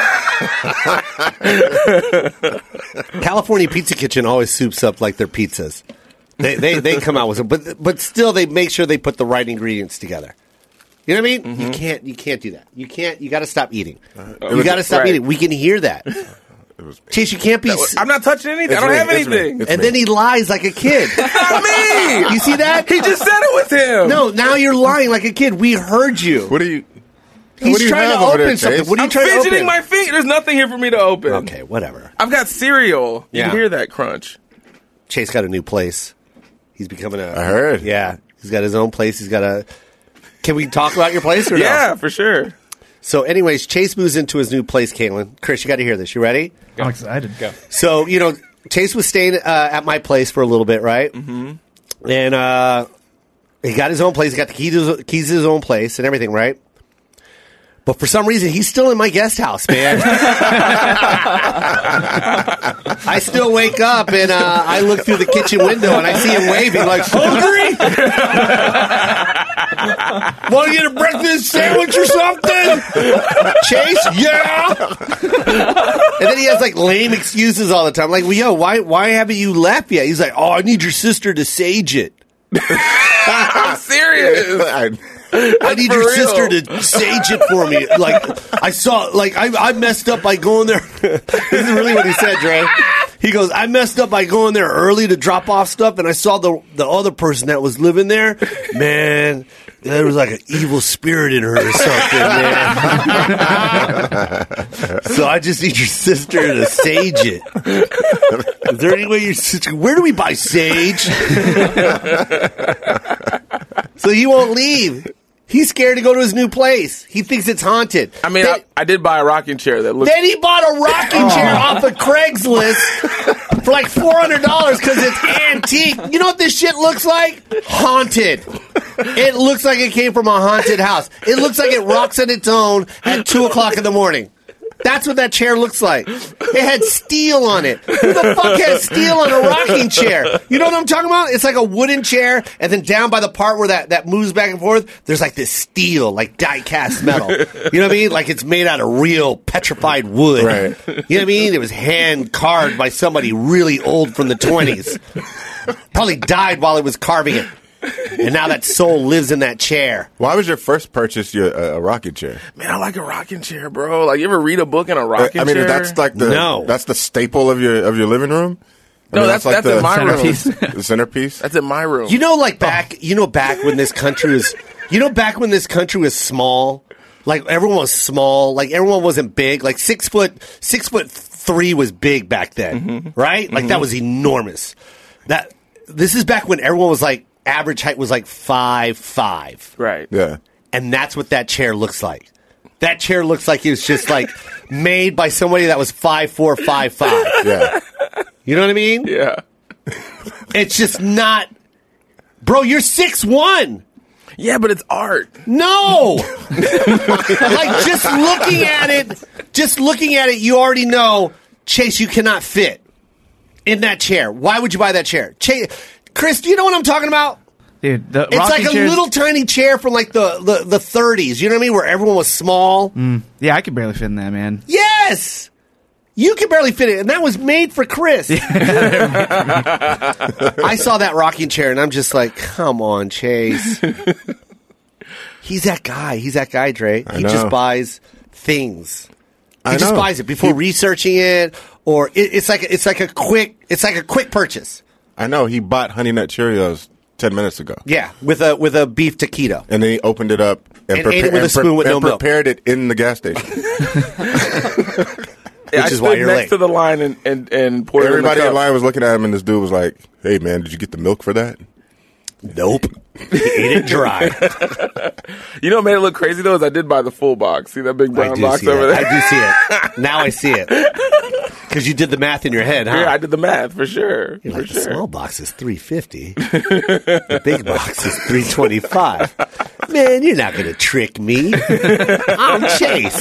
[SPEAKER 5] California Pizza Kitchen always soups up like their pizzas. They they they come out with it, but but still they make sure they put the right ingredients together. You know what I mean? Mm-hmm. You can't. You can't do that. You can't. You got to stop eating. Uh, you got to stop right. eating. We can hear that. Chase, you can't be.
[SPEAKER 6] Was, I'm not touching anything. It's I don't me, have anything.
[SPEAKER 5] And me. Then he lies like a kid.
[SPEAKER 6] Not me.
[SPEAKER 5] You see that?
[SPEAKER 6] He just said it was him.
[SPEAKER 5] No, now you're lying like a kid. We heard you.
[SPEAKER 7] What are you?
[SPEAKER 5] He's
[SPEAKER 7] what do you
[SPEAKER 5] trying to open there, something. What are you
[SPEAKER 6] I'm
[SPEAKER 5] trying to open?
[SPEAKER 6] fidgeting my feet. There's nothing here for me to open.
[SPEAKER 5] Okay, whatever.
[SPEAKER 6] I've got cereal. You
[SPEAKER 5] yeah.
[SPEAKER 6] can hear that crunch.
[SPEAKER 5] Chase got a new place. He's becoming a.
[SPEAKER 7] I heard.
[SPEAKER 5] Yeah, he's got his own place. He's got a. Can we talk about your place or
[SPEAKER 6] yeah,
[SPEAKER 5] no?
[SPEAKER 6] for sure.
[SPEAKER 5] So, anyways, Chase moves into his new place, Caitlin. Chris, you got to hear this. You ready?
[SPEAKER 9] Go. I'm excited.
[SPEAKER 10] Go.
[SPEAKER 5] So, you know, Chase was staying uh, at my place for a little bit, right?
[SPEAKER 6] Mm-hmm.
[SPEAKER 5] And uh, he got his own place. He got the key to his, keys to his own place and everything, right? But for some reason, he's still in my guest house, man. I still wake up and uh, I look through the kitchen window and I see him waving like, hungry? Want to get a breakfast sandwich or something? Chase, yeah. And then he has like lame excuses all the time. Like, well, yo, why, why haven't you left yet? He's like, oh, I need your sister to sage it.
[SPEAKER 6] I'm serious.
[SPEAKER 5] I need your real. sister to sage it for me. Like, I saw, like, I, I messed up by going there. This is really what he said, Dre. He goes, I messed up by going there early to drop off stuff, and I saw the the other person that was living there. Man, there was like an evil spirit in her or something, man. So I just need your sister to sage it. Is there any way your sister... Where do we buy sage? So he won't leave. He's scared to go to his new place. He thinks it's haunted.
[SPEAKER 6] I mean,
[SPEAKER 5] then,
[SPEAKER 6] I, I did buy a rocking chair that looks...
[SPEAKER 5] Then he bought a rocking oh. chair off of Craigslist for like four hundred dollars because it's antique. You know what this shit looks like? Haunted. It looks like it came from a haunted house. It looks like it rocks on its own at two o'clock in the morning. That's what that chair looks like. It had steel on it. Who the fuck has steel on a rocking chair? You know what I'm talking about? It's like a wooden chair, and then down by the part where that, that moves back and forth, there's like this steel, like die-cast metal. You know what I mean? Like it's made out of real petrified wood.
[SPEAKER 7] Right.
[SPEAKER 5] You know what I mean? It was hand-carved by somebody really old from the twenties. Probably died while it was carving it. And now that soul lives in that chair.
[SPEAKER 7] Why was your first purchase your uh, a rocking chair?
[SPEAKER 6] Man, I like a rocking chair, bro. Like, you ever read a book in a rocking
[SPEAKER 7] I mean,
[SPEAKER 6] chair?
[SPEAKER 7] that's like the
[SPEAKER 5] no.
[SPEAKER 7] that's the staple of your of your living room. I
[SPEAKER 6] no,
[SPEAKER 7] mean,
[SPEAKER 6] that's
[SPEAKER 7] that's, like
[SPEAKER 6] that's
[SPEAKER 7] the
[SPEAKER 6] in my
[SPEAKER 9] centerpiece.
[SPEAKER 6] room.
[SPEAKER 7] The centerpiece.
[SPEAKER 6] That's in my room.
[SPEAKER 5] You know, like back, you know, back when this country was, you know, back when this country was small. Like everyone was small. Like everyone wasn't big. Like six foot, six foot three was big back then, mm-hmm. right? Like mm-hmm. that was enormous. That this is back when everyone was like. Average height was like five five.
[SPEAKER 6] Right.
[SPEAKER 7] Yeah.
[SPEAKER 5] And that's what that chair looks like. That chair looks like it was just like made by somebody that was five four, five five.
[SPEAKER 7] Yeah.
[SPEAKER 5] You know what I mean?
[SPEAKER 6] Yeah.
[SPEAKER 5] It's just not. Bro, you're six one.
[SPEAKER 6] Yeah, but it's art.
[SPEAKER 5] No. Like just looking at it, just looking at it, you already know, Chase, you cannot fit in that chair. Why would you buy that chair? Chase. Chris, do you know what I'm talking about?
[SPEAKER 9] Dude, the
[SPEAKER 5] it's like a
[SPEAKER 9] chairs...
[SPEAKER 5] little tiny chair from like the, the, the thirties. You know what I mean? Where everyone was small.
[SPEAKER 9] Mm. Yeah, I could barely fit in that, man.
[SPEAKER 5] Yes! You could barely fit it. And that was made for Chris. I saw that rocking chair and I'm just like, come on, Chase. He's that guy. He's that guy, Dre.
[SPEAKER 7] I
[SPEAKER 5] he
[SPEAKER 7] know.
[SPEAKER 5] just buys things. He
[SPEAKER 7] I
[SPEAKER 5] just
[SPEAKER 7] know.
[SPEAKER 5] buys it before he... researching it. Or it, it's like it's like a quick it's like a quick purchase.
[SPEAKER 7] I know he bought Honey Nut Cheerios ten minutes ago.
[SPEAKER 5] Yeah, with a with a beef taquito,
[SPEAKER 7] and then he opened it up and,
[SPEAKER 5] and ate it with a spoon
[SPEAKER 7] pre-
[SPEAKER 5] with
[SPEAKER 7] and
[SPEAKER 5] no milk.
[SPEAKER 7] prepared it in the gas station.
[SPEAKER 5] Which
[SPEAKER 6] yeah, I
[SPEAKER 5] is
[SPEAKER 6] stood
[SPEAKER 5] why you're
[SPEAKER 6] next
[SPEAKER 5] late.
[SPEAKER 6] to the line and and, and poured
[SPEAKER 7] Everybody
[SPEAKER 6] it in,
[SPEAKER 7] in line was looking at him, and this dude was like, "Hey, man, did you get the milk for that?"
[SPEAKER 5] Nope. He ate it dry.
[SPEAKER 6] You know what made it look crazy, though, is I did buy the full box. See that big brown box over
[SPEAKER 5] that.
[SPEAKER 6] there?
[SPEAKER 5] I do see it. Now I see it. Because you did the math in your head, huh?
[SPEAKER 6] Yeah, I did the math, for sure.
[SPEAKER 5] You're
[SPEAKER 6] for
[SPEAKER 5] like,
[SPEAKER 6] sure.
[SPEAKER 5] the small box is three fifty. The big box is three twenty-five. Man, you're not going to trick me. I'm Chase.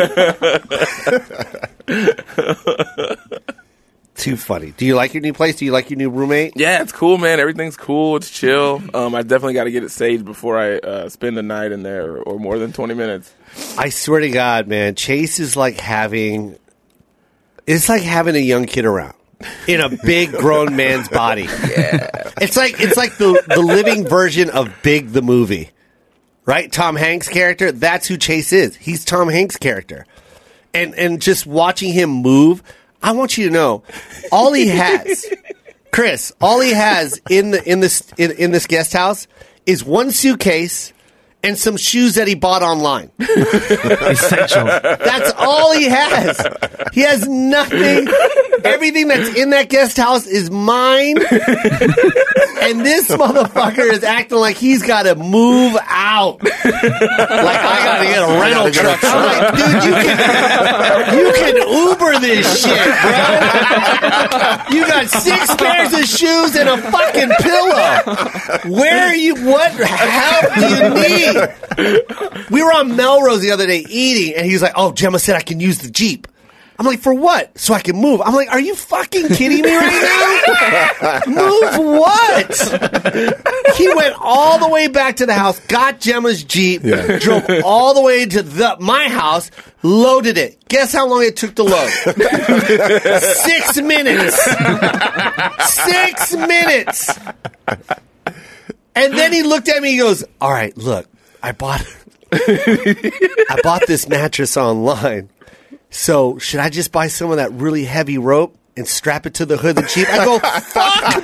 [SPEAKER 5] Too funny. Do you like your new place? Do you like your new roommate?
[SPEAKER 6] Yeah, it's cool, man. Everything's cool. It's chill. Um, I definitely got to get it saged before I uh, spend the night in there or, or more than twenty minutes.
[SPEAKER 5] I swear to God, man, Chase is like having... It's like having a young kid around in a big grown man's body. Yeah. It's like it's like the, the living version of Big the movie. right? Tom Hanks' character. That's who Chase is. He's Tom Hanks' character. And and just watching him move, I want you to know, all he has, Chris, all he has in the in this in, in this guest house is one suitcase and some shoes that he bought online.
[SPEAKER 9] Essential.
[SPEAKER 5] That's all he has. He has nothing. Everything that's in that guest house is mine. And this motherfucker is acting like he's got to move out. Like I got to get a rental truck. I'm like, dude, you can, you can Uber this shit, bro. You got six pairs of shoes and a fucking pillow. Where are you? What help do you need? We were on Melrose the other day eating, and he was like, oh, Gemma said I can use the Jeep. I'm like, for what? So I can move. I'm like, are you fucking kidding me right now? Move what? He went all the way back to the house, got Gemma's Jeep, yeah. drove all the way to the my house, loaded it. Guess how long it took to load? Six minutes. Six minutes. And then he looked at me, he goes, all right, look, I bought I bought this mattress online. So should I just buy some of that really heavy rope and strap it to the hood of the Jeep? I go, fuck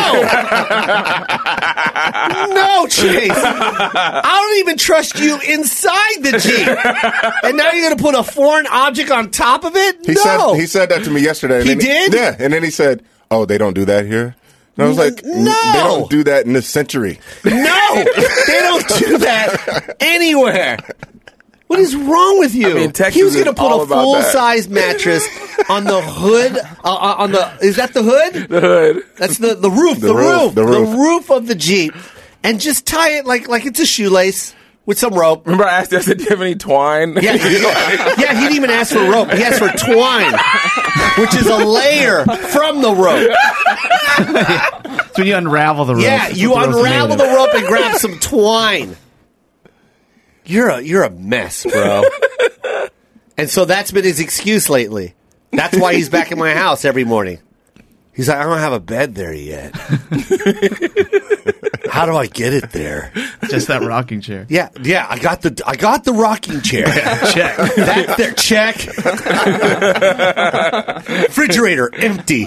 [SPEAKER 5] no! No, Chase. I don't even trust you inside the Jeep. And now you're going to put a foreign object on top of it?
[SPEAKER 7] He
[SPEAKER 5] no.
[SPEAKER 7] Said, he said that to me yesterday. And
[SPEAKER 5] he
[SPEAKER 7] then
[SPEAKER 5] did?
[SPEAKER 7] He, yeah. And then he said, oh, they don't do that here? And I was like,
[SPEAKER 5] no.
[SPEAKER 7] They don't do that in this century.
[SPEAKER 5] No! They don't do that anywhere. What is wrong with you?
[SPEAKER 6] I mean, Texas
[SPEAKER 5] he was going to put a full-size
[SPEAKER 6] that.
[SPEAKER 5] mattress on the hood. Uh, on the is that the hood?
[SPEAKER 6] The hood.
[SPEAKER 5] That's the, the roof. The,
[SPEAKER 7] the
[SPEAKER 5] roof.
[SPEAKER 7] roof. The roof.
[SPEAKER 5] The roof of the Jeep, and just tie it like like it's a shoelace with some rope.
[SPEAKER 6] Remember, I asked you, I said, "Do you have any twine?"
[SPEAKER 5] Yeah, yeah. He didn't even ask for rope. He asked for twine, which is a layer from the rope.
[SPEAKER 9] So you unravel the rope.
[SPEAKER 5] Yeah, you unravel the rope and grab some twine. You're a you're a mess, bro. And so that's been his excuse lately. That's why he's back in my house every morning. He's like, I don't have a bed there yet. How do I get it there?
[SPEAKER 9] Just that rocking chair.
[SPEAKER 5] Yeah, yeah. I got the I got the rocking chair. Check. That's their check. Refrigerator empty.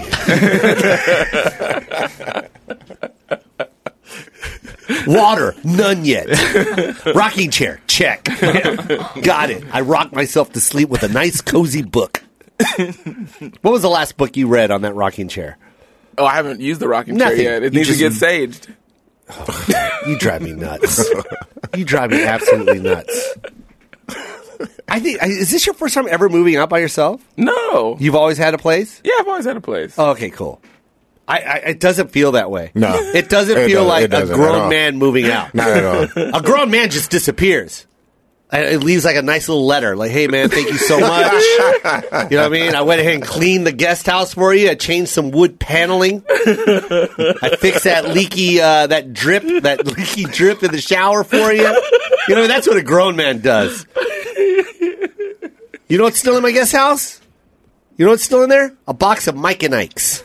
[SPEAKER 5] Water, none yet. Rocking chair, check. Got it. I rocked myself to sleep with a nice, cozy book. What was the last book you read on that rocking chair?
[SPEAKER 6] Oh, I haven't used the rocking
[SPEAKER 5] Nothing.
[SPEAKER 6] chair yet. It
[SPEAKER 5] You
[SPEAKER 6] needs
[SPEAKER 5] just-
[SPEAKER 6] to get saged.
[SPEAKER 5] Oh, you drive me nuts. You drive me absolutely nuts. I think is this your first time ever moving out by yourself?
[SPEAKER 6] No.
[SPEAKER 5] You've always had a place?
[SPEAKER 6] Yeah, I've always had a place.
[SPEAKER 5] Oh, okay, cool. I, I it doesn't feel that way.
[SPEAKER 7] No.
[SPEAKER 5] It doesn't
[SPEAKER 7] It
[SPEAKER 5] feel
[SPEAKER 7] doesn't-
[SPEAKER 5] like
[SPEAKER 7] it doesn't
[SPEAKER 5] a
[SPEAKER 7] at
[SPEAKER 5] grown
[SPEAKER 7] all.
[SPEAKER 5] man moving out.
[SPEAKER 7] Not at all.
[SPEAKER 5] A grown man just disappears. And it leaves like a nice little letter, like, "Hey, man, thank you so much." You know what I mean? I went ahead and cleaned the guest house for you. I changed some wood paneling. I fixed that leaky, uh, that drip, that leaky drip in the shower for you. You know, that's what a grown man does. You know what's still in my guest house? You know what's still in there? A box of Mike and Ike's.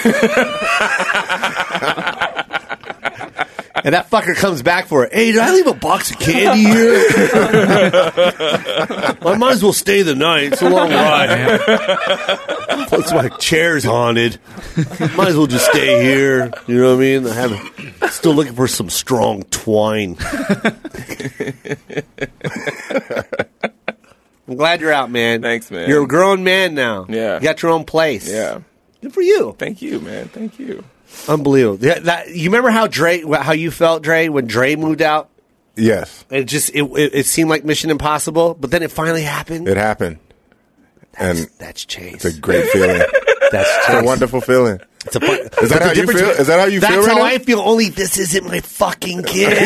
[SPEAKER 5] And that fucker comes back for it. Hey, did I leave a box of candy here? I might as well stay the night. It's a long ride. Plus my chair's haunted. Might as well just stay here. You know what I mean? I have still looking for some strong twine. I'm glad you're out, man.
[SPEAKER 6] Thanks, man.
[SPEAKER 5] You're a grown man now.
[SPEAKER 6] Yeah.
[SPEAKER 5] You got your own place.
[SPEAKER 6] Yeah.
[SPEAKER 5] Good for you.
[SPEAKER 6] Thank you, man. Thank you.
[SPEAKER 5] Unbelievable. Yeah, that, you remember how Dre, how you felt, Dre, when Dre moved out?
[SPEAKER 7] Yes.
[SPEAKER 5] It just it, it, it seemed like Mission Impossible, but then it finally happened.
[SPEAKER 7] It happened.
[SPEAKER 5] That's,
[SPEAKER 7] and
[SPEAKER 5] that's Chase.
[SPEAKER 7] It's a great feeling.
[SPEAKER 5] That's
[SPEAKER 7] It's a wonderful feeling.
[SPEAKER 5] It's a fun,
[SPEAKER 7] Is that how you feel? Is that how you
[SPEAKER 5] that's
[SPEAKER 7] feel right
[SPEAKER 5] how
[SPEAKER 7] now?
[SPEAKER 5] I feel. Only this isn't my fucking kid.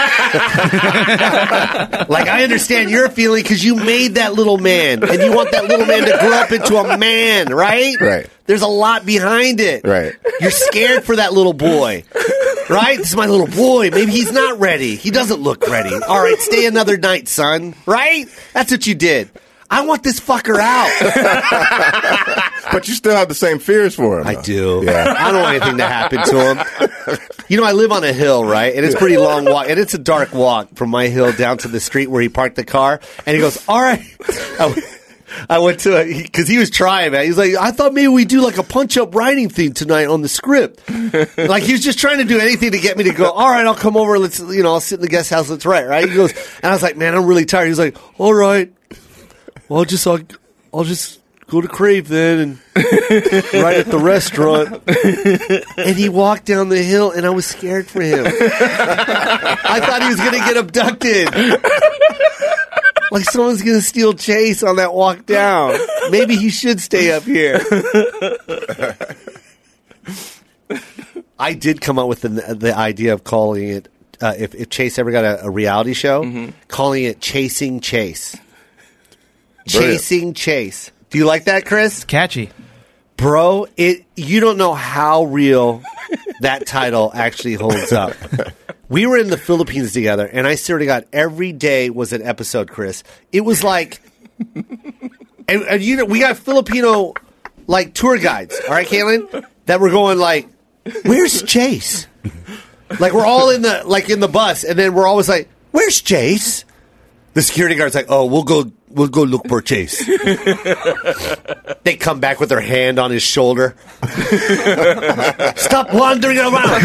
[SPEAKER 5] Like I understand your feeling because you made that little man, and you want that little man to grow up into a man, right?
[SPEAKER 7] Right.
[SPEAKER 5] There's a lot behind it.
[SPEAKER 7] Right.
[SPEAKER 5] You're scared for that little boy. Right? This is my little boy. Maybe he's not ready. He doesn't look ready. All right, stay another night, son. Right? That's what you did. I want this fucker out.
[SPEAKER 7] But you still have the same fears for him.
[SPEAKER 5] I
[SPEAKER 7] though.
[SPEAKER 5] do.
[SPEAKER 7] Yeah.
[SPEAKER 5] I don't want anything to happen to him. You know, I live on a hill, right? And it's a pretty long walk. And it's a dark walk from my hill down to the street where he parked the car. And he goes, all right. I, I went to it because he was trying, man. He's like, I thought maybe we do like a punch-up writing thing tonight on the script. Like he was just trying to do anything to get me to go, all right, I'll come over. Let's, you know, I'll sit in the guest house. Let's write, right? He goes, and I was like, man, I'm really tired. He's like, all right. Well, I'll just, I'll, I'll just go to Crave then and right at the restaurant. And he walked down the hill, and I was scared for him. I thought he was going to get abducted. Like someone's going to steal Chase on that walk down. Maybe he should stay up here. I did come up with the, the idea of calling it, uh, if, if Chase ever got a, a reality show, mm-hmm. calling it Chasing Chase.
[SPEAKER 7] Brilliant.
[SPEAKER 5] Chasing Chase. Do you like that, Chris?
[SPEAKER 9] It's catchy.
[SPEAKER 5] Bro, it you don't know how real that title actually holds up. We were in the Philippines together, and I swear to God, every day was an episode, Chris. It was like, and, and you know, we got Filipino like tour guides, all right, Caitlin, that were going like, "Where's Chase?" Like we're all in the like in the bus, and then we're always like, "Where's Chase?" The security guard's like, "Oh, we'll go, we'll go look for Chase." They come back with their hand on his shoulder. Stop wandering around.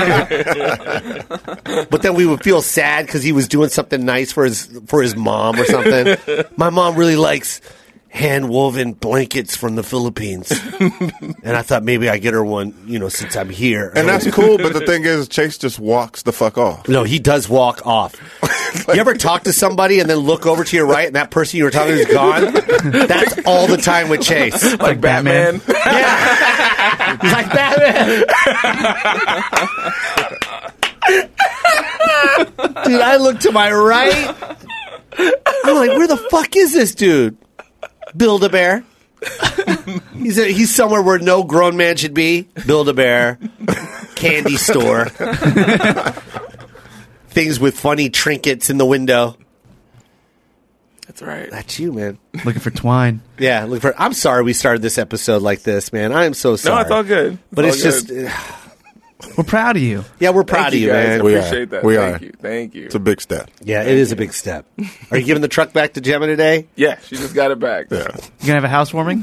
[SPEAKER 5] But then we would feel sad because he was doing something nice for his for his mom or something. My mom really likes hand woven blankets from the Philippines, and I thought maybe I get her one, you know, since I'm here.
[SPEAKER 7] And that's cool. But the thing is, Chase just walks the fuck off.
[SPEAKER 5] No, he does walk off. Like, you ever talk to somebody and then look over to your right and that person you were talking to is gone? That's all the time with Chase.
[SPEAKER 6] Like, like Batman.
[SPEAKER 5] Batman. Yeah. He's like Batman. Dude, I look to my right. I'm like, where the fuck is this dude? Build-A-Bear. He's a, he's somewhere where no grown man should be. Build-A-Bear. Candy store. Things with funny trinkets in the window.
[SPEAKER 6] That's right.
[SPEAKER 5] That's you, man.
[SPEAKER 9] Looking for twine.
[SPEAKER 5] Yeah, looking for. I'm sorry we started this episode like this, man. I am so sorry.
[SPEAKER 6] No, it's all good. It's
[SPEAKER 5] but
[SPEAKER 6] all
[SPEAKER 5] it's
[SPEAKER 6] good.
[SPEAKER 5] just.
[SPEAKER 9] We're proud of you.
[SPEAKER 5] Yeah, we're proud
[SPEAKER 6] Thank
[SPEAKER 5] of you,
[SPEAKER 6] you guys.
[SPEAKER 5] man.
[SPEAKER 6] I
[SPEAKER 7] We
[SPEAKER 6] appreciate
[SPEAKER 7] are.
[SPEAKER 6] that.
[SPEAKER 7] We
[SPEAKER 6] Thank
[SPEAKER 7] are.
[SPEAKER 6] you. Thank you.
[SPEAKER 7] It's a big step.
[SPEAKER 5] Yeah, it is a big step. Are you giving the truck back to Gemma today?
[SPEAKER 6] Yeah, she just got it back.
[SPEAKER 7] Yeah.
[SPEAKER 9] You gonna have a housewarming?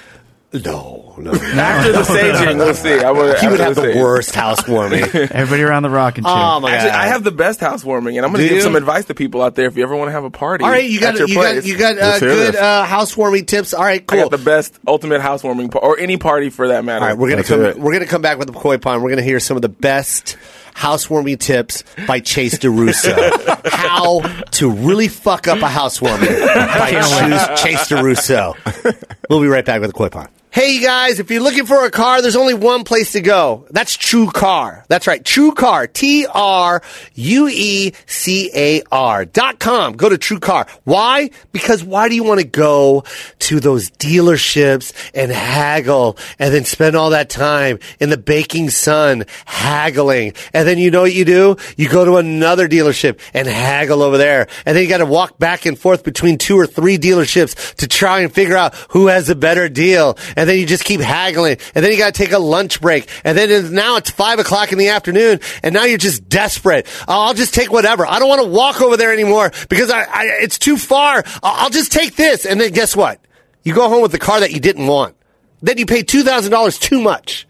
[SPEAKER 5] No, no.
[SPEAKER 6] After the saging, we'll see. I would,
[SPEAKER 5] He would have the
[SPEAKER 6] saging.
[SPEAKER 5] worst housewarming.
[SPEAKER 9] Everybody around the rocking chair.
[SPEAKER 5] Oh my
[SPEAKER 6] Actually,
[SPEAKER 5] god!
[SPEAKER 6] I have the best housewarming, and I'm going
[SPEAKER 5] Do
[SPEAKER 6] to give
[SPEAKER 5] you?
[SPEAKER 6] some advice to people out there if you ever want to have a party.
[SPEAKER 5] All right, you got
[SPEAKER 6] at your
[SPEAKER 5] you
[SPEAKER 6] place.
[SPEAKER 5] got you got uh,
[SPEAKER 7] Let's hear
[SPEAKER 5] good
[SPEAKER 7] this.
[SPEAKER 5] uh, housewarming tips. All right, cool.
[SPEAKER 6] I got the best ultimate housewarming, par- or any party for that matter.
[SPEAKER 5] All right, we're gonna
[SPEAKER 7] Let's
[SPEAKER 5] come.
[SPEAKER 7] hear it.
[SPEAKER 5] We're gonna come back with the Koi Pond. We're gonna hear some of the best housewarming tips by Chase DeRusso. How to really fuck up a housewarming by Chase- Chase DeRusso. We'll be right back with the Koi Pond. Hey, you guys, if you're looking for a car, there's only one place to go. That's True Car. That's right, True Car. T R U E C A R dot com. Go to True Car. Why? Because why do you want to go to those dealerships and haggle and then spend all that time in the baking sun haggling? And then you know what you do? You go to another dealership and haggle over there. And then you got to walk back and forth between two or three dealerships to try and figure out who has a better deal. And then you just keep haggling. And then you got to take a lunch break. And then it's, now it's five o'clock in the afternoon. And now you're just desperate. Oh, I'll just take whatever. I don't want to walk over there anymore because I, I, it's too far. I'll, I'll just take this. And then guess what? You go home with the car that you didn't want. Then you pay two thousand dollars too much.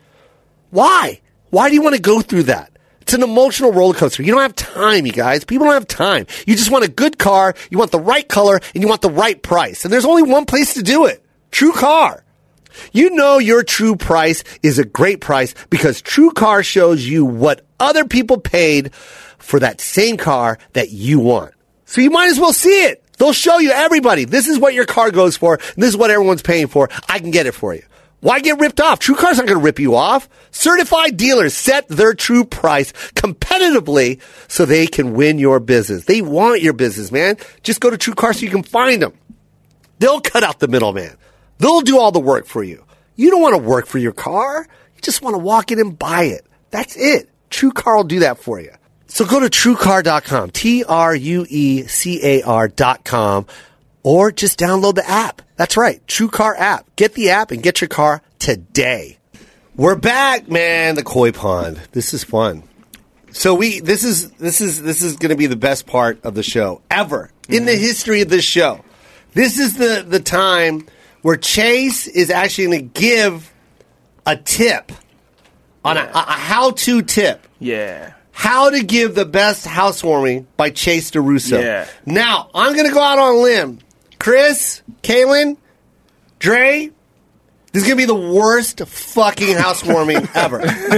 [SPEAKER 5] Why? Why do you want to go through that? It's an emotional roller coaster. You don't have time, you guys. People don't have time. You just want a good car, you want the right color, and you want the right price. And there's only one place to do it. True Car. You know your true price is a great price because True Car shows you what other people paid for that same car that you want. So you might as well see it. They'll show you everybody. This is what your car goes for. And this is what everyone's paying for. I can get it for you. Why get ripped off? True Car's not going to rip you off. Certified dealers set their true price competitively so they can win your business. They want your business, man. Just go to True Car so you can find them. They'll cut out the middleman. They'll do all the work for you. You don't want to work for your car. You just want to walk in and buy it. That's it. True Car will do that for you. So go to true car dot com, T R U E C A R dot com, or just download the app. That's right, True Car app. Get the app and get your car today. We're back, man, the Koi Pond. This is fun. So we this is this is this is going to be the best part of the show ever in
[SPEAKER 6] Mm-hmm.
[SPEAKER 5] the history of this show. This is the the time where Chase is actually going to give a tip on a, a how-to tip.
[SPEAKER 6] Yeah.
[SPEAKER 5] How to give the best housewarming by Chase DeRusso.
[SPEAKER 6] Yeah.
[SPEAKER 5] Now, I'm going to go out on a limb. Chris, Kaylin, Dre, this is going to be the worst fucking housewarming ever.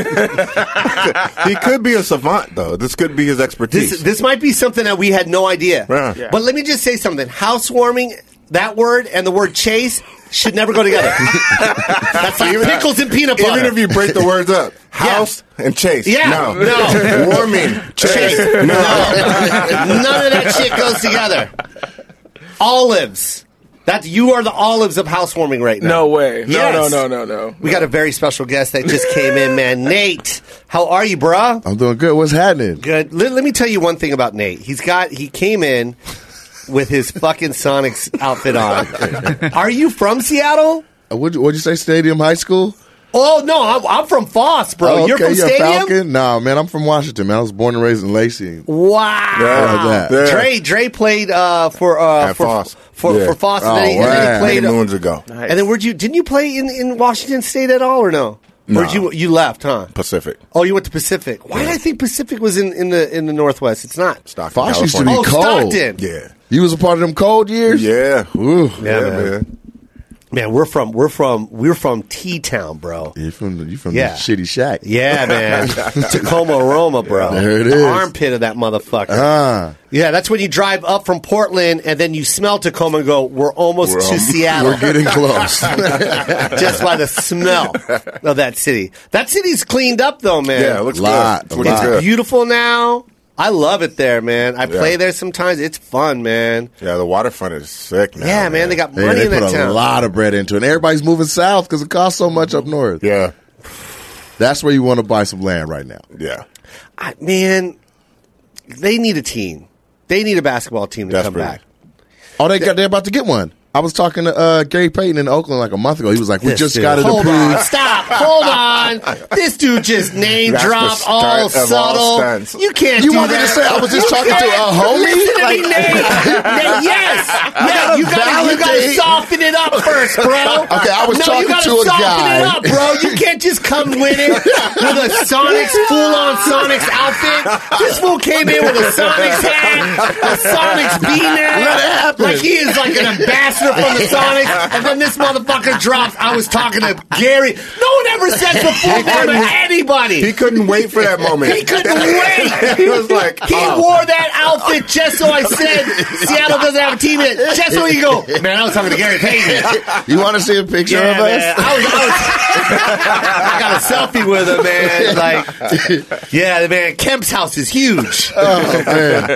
[SPEAKER 7] He could be a savant, though. This could be his expertise.
[SPEAKER 5] This, this might be something that we had no idea.
[SPEAKER 7] Yeah.
[SPEAKER 6] Yeah.
[SPEAKER 5] But let me just say something. Housewarming, that word, and the word Chase should never go together. That's like pickles and peanut butter.
[SPEAKER 7] Even if you break the words up, house and chase.
[SPEAKER 5] Yeah.
[SPEAKER 7] No.
[SPEAKER 5] No.
[SPEAKER 7] Warming. Chase.
[SPEAKER 5] Chase.
[SPEAKER 7] No.
[SPEAKER 5] None of that shit goes together. Olives. That's you are the olives of housewarming right now.
[SPEAKER 6] No way. No,
[SPEAKER 5] Yes.
[SPEAKER 6] no, no, no, no.
[SPEAKER 5] We got a very special guest that just came in, man. Nate, how are you, bruh?
[SPEAKER 11] I'm doing good. What's happening?
[SPEAKER 5] Good. Let, let me tell you one thing about Nate. He's got. He came in with his fucking Sonics outfit on. Are you from Seattle?
[SPEAKER 11] Uh, What'd you, what'd you say, Stadium High School?
[SPEAKER 5] Oh no, I'm, I'm from Foss, bro.
[SPEAKER 11] Oh, okay,
[SPEAKER 5] You're from
[SPEAKER 11] you're a
[SPEAKER 5] Stadium.
[SPEAKER 11] Falcon? Nah, man, I'm from Washington, man. I was born and raised in Lacey.
[SPEAKER 5] Wow.
[SPEAKER 11] Yeah,
[SPEAKER 7] yeah.
[SPEAKER 5] Dre Dre played uh, for uh,
[SPEAKER 7] At
[SPEAKER 5] for,
[SPEAKER 7] Foss.
[SPEAKER 5] for
[SPEAKER 7] Yeah.
[SPEAKER 5] for Foss, and,
[SPEAKER 11] Oh,
[SPEAKER 5] then he, and then
[SPEAKER 11] wow.
[SPEAKER 5] he played.
[SPEAKER 7] Many
[SPEAKER 5] uh,
[SPEAKER 7] moons ago.
[SPEAKER 6] Nice.
[SPEAKER 5] and then where'd you? Didn't you play in, in Washington State at all, or no?
[SPEAKER 7] No.
[SPEAKER 5] Or did you you left, huh?
[SPEAKER 7] Pacific.
[SPEAKER 5] Oh, you went to Pacific. Why did I think Pacific was in, in the in the Northwest? It's not.
[SPEAKER 7] Stockton,
[SPEAKER 11] Foss used to be
[SPEAKER 5] Oh,
[SPEAKER 11] cold.
[SPEAKER 5] Stockton.
[SPEAKER 7] Yeah.
[SPEAKER 11] You was a part of them cold years?
[SPEAKER 7] Yeah.
[SPEAKER 11] Ooh.
[SPEAKER 5] Yeah,
[SPEAKER 7] Yeah,
[SPEAKER 5] man.
[SPEAKER 7] man.
[SPEAKER 5] Man, we're from we're from we're from T Town, bro.
[SPEAKER 11] You from the, you from
[SPEAKER 5] Yeah.
[SPEAKER 11] the shitty shack.
[SPEAKER 5] Yeah, man. Tacoma, Roma, bro.
[SPEAKER 11] There it
[SPEAKER 5] the
[SPEAKER 11] is.
[SPEAKER 5] armpit of that motherfucker.
[SPEAKER 11] Ah.
[SPEAKER 5] Yeah, that's when you drive up from Portland and then you smell Tacoma and go, we're almost
[SPEAKER 7] We're
[SPEAKER 5] to
[SPEAKER 7] al-
[SPEAKER 5] Seattle.
[SPEAKER 11] We're getting close.
[SPEAKER 5] Just by the smell of that city. That city's cleaned up, though, man.
[SPEAKER 7] Yeah, it looks
[SPEAKER 11] Lot,
[SPEAKER 7] good. It's looking
[SPEAKER 11] lot.
[SPEAKER 7] good.
[SPEAKER 5] Beautiful now. I love it there, man. I
[SPEAKER 7] Yeah.
[SPEAKER 5] play there sometimes. It's fun, man.
[SPEAKER 7] Yeah, the waterfront is sick now.
[SPEAKER 5] Yeah, man. They got
[SPEAKER 11] Hey,
[SPEAKER 5] money
[SPEAKER 11] they
[SPEAKER 5] in
[SPEAKER 11] put
[SPEAKER 5] that
[SPEAKER 11] a
[SPEAKER 5] town.
[SPEAKER 11] lot of bread into it. And everybody's moving south because it costs so much up north.
[SPEAKER 7] Yeah.
[SPEAKER 11] That's where you want to buy some land right now.
[SPEAKER 7] Yeah.
[SPEAKER 5] I, man, they need a team. They need a basketball team to
[SPEAKER 7] Desperate.
[SPEAKER 5] come back.
[SPEAKER 11] Oh, they got, they're about to get one. I was talking to uh, Gary Payton in Oakland like a month ago. He was like, we
[SPEAKER 5] This
[SPEAKER 11] just
[SPEAKER 5] dude.
[SPEAKER 11] got it
[SPEAKER 5] Hold on.
[SPEAKER 11] approved.
[SPEAKER 5] Stop. Hold on. This dude just name
[SPEAKER 7] That's the
[SPEAKER 5] dropped
[SPEAKER 7] start
[SPEAKER 5] all
[SPEAKER 7] of all
[SPEAKER 5] subtle.
[SPEAKER 7] stunts.
[SPEAKER 5] You can't
[SPEAKER 11] You
[SPEAKER 5] do
[SPEAKER 11] want me
[SPEAKER 5] that.
[SPEAKER 11] to say I was just
[SPEAKER 5] You
[SPEAKER 11] talking to
[SPEAKER 5] can't.
[SPEAKER 11] a homie?
[SPEAKER 5] Listen to me,
[SPEAKER 11] Like-
[SPEAKER 5] Nate. Nate, yes. Yeah, you gotta, you gotta
[SPEAKER 11] validate.
[SPEAKER 5] soften it up first, bro.
[SPEAKER 11] Okay, I was
[SPEAKER 5] no,
[SPEAKER 11] talking
[SPEAKER 5] you gotta
[SPEAKER 11] to a
[SPEAKER 5] soften
[SPEAKER 11] guy.
[SPEAKER 5] it up, bro. You can't just come with it with a Sonics, full-on Sonics outfit. This fool came in with a Sonics hat, a Sonics beanie.
[SPEAKER 11] Let it happen.
[SPEAKER 5] Like he is like an ambassador from the Sonics. And then this motherfucker drops. I was talking to Gary. No one ever says the full name of anybody.
[SPEAKER 7] He couldn't wait for that moment.
[SPEAKER 5] He couldn't wait.
[SPEAKER 7] He was like,
[SPEAKER 5] He
[SPEAKER 7] oh.
[SPEAKER 5] wore that outfit just so I said Seattle doesn't have a team in it. Just so he go, man, I was talking to Gary Payton.
[SPEAKER 11] You want to see a picture
[SPEAKER 5] Yeah,
[SPEAKER 11] of us?
[SPEAKER 5] man. I, was, I, was, I got a selfie with him, man. Like, yeah, man, Kemp's house is huge.
[SPEAKER 11] Oh, man.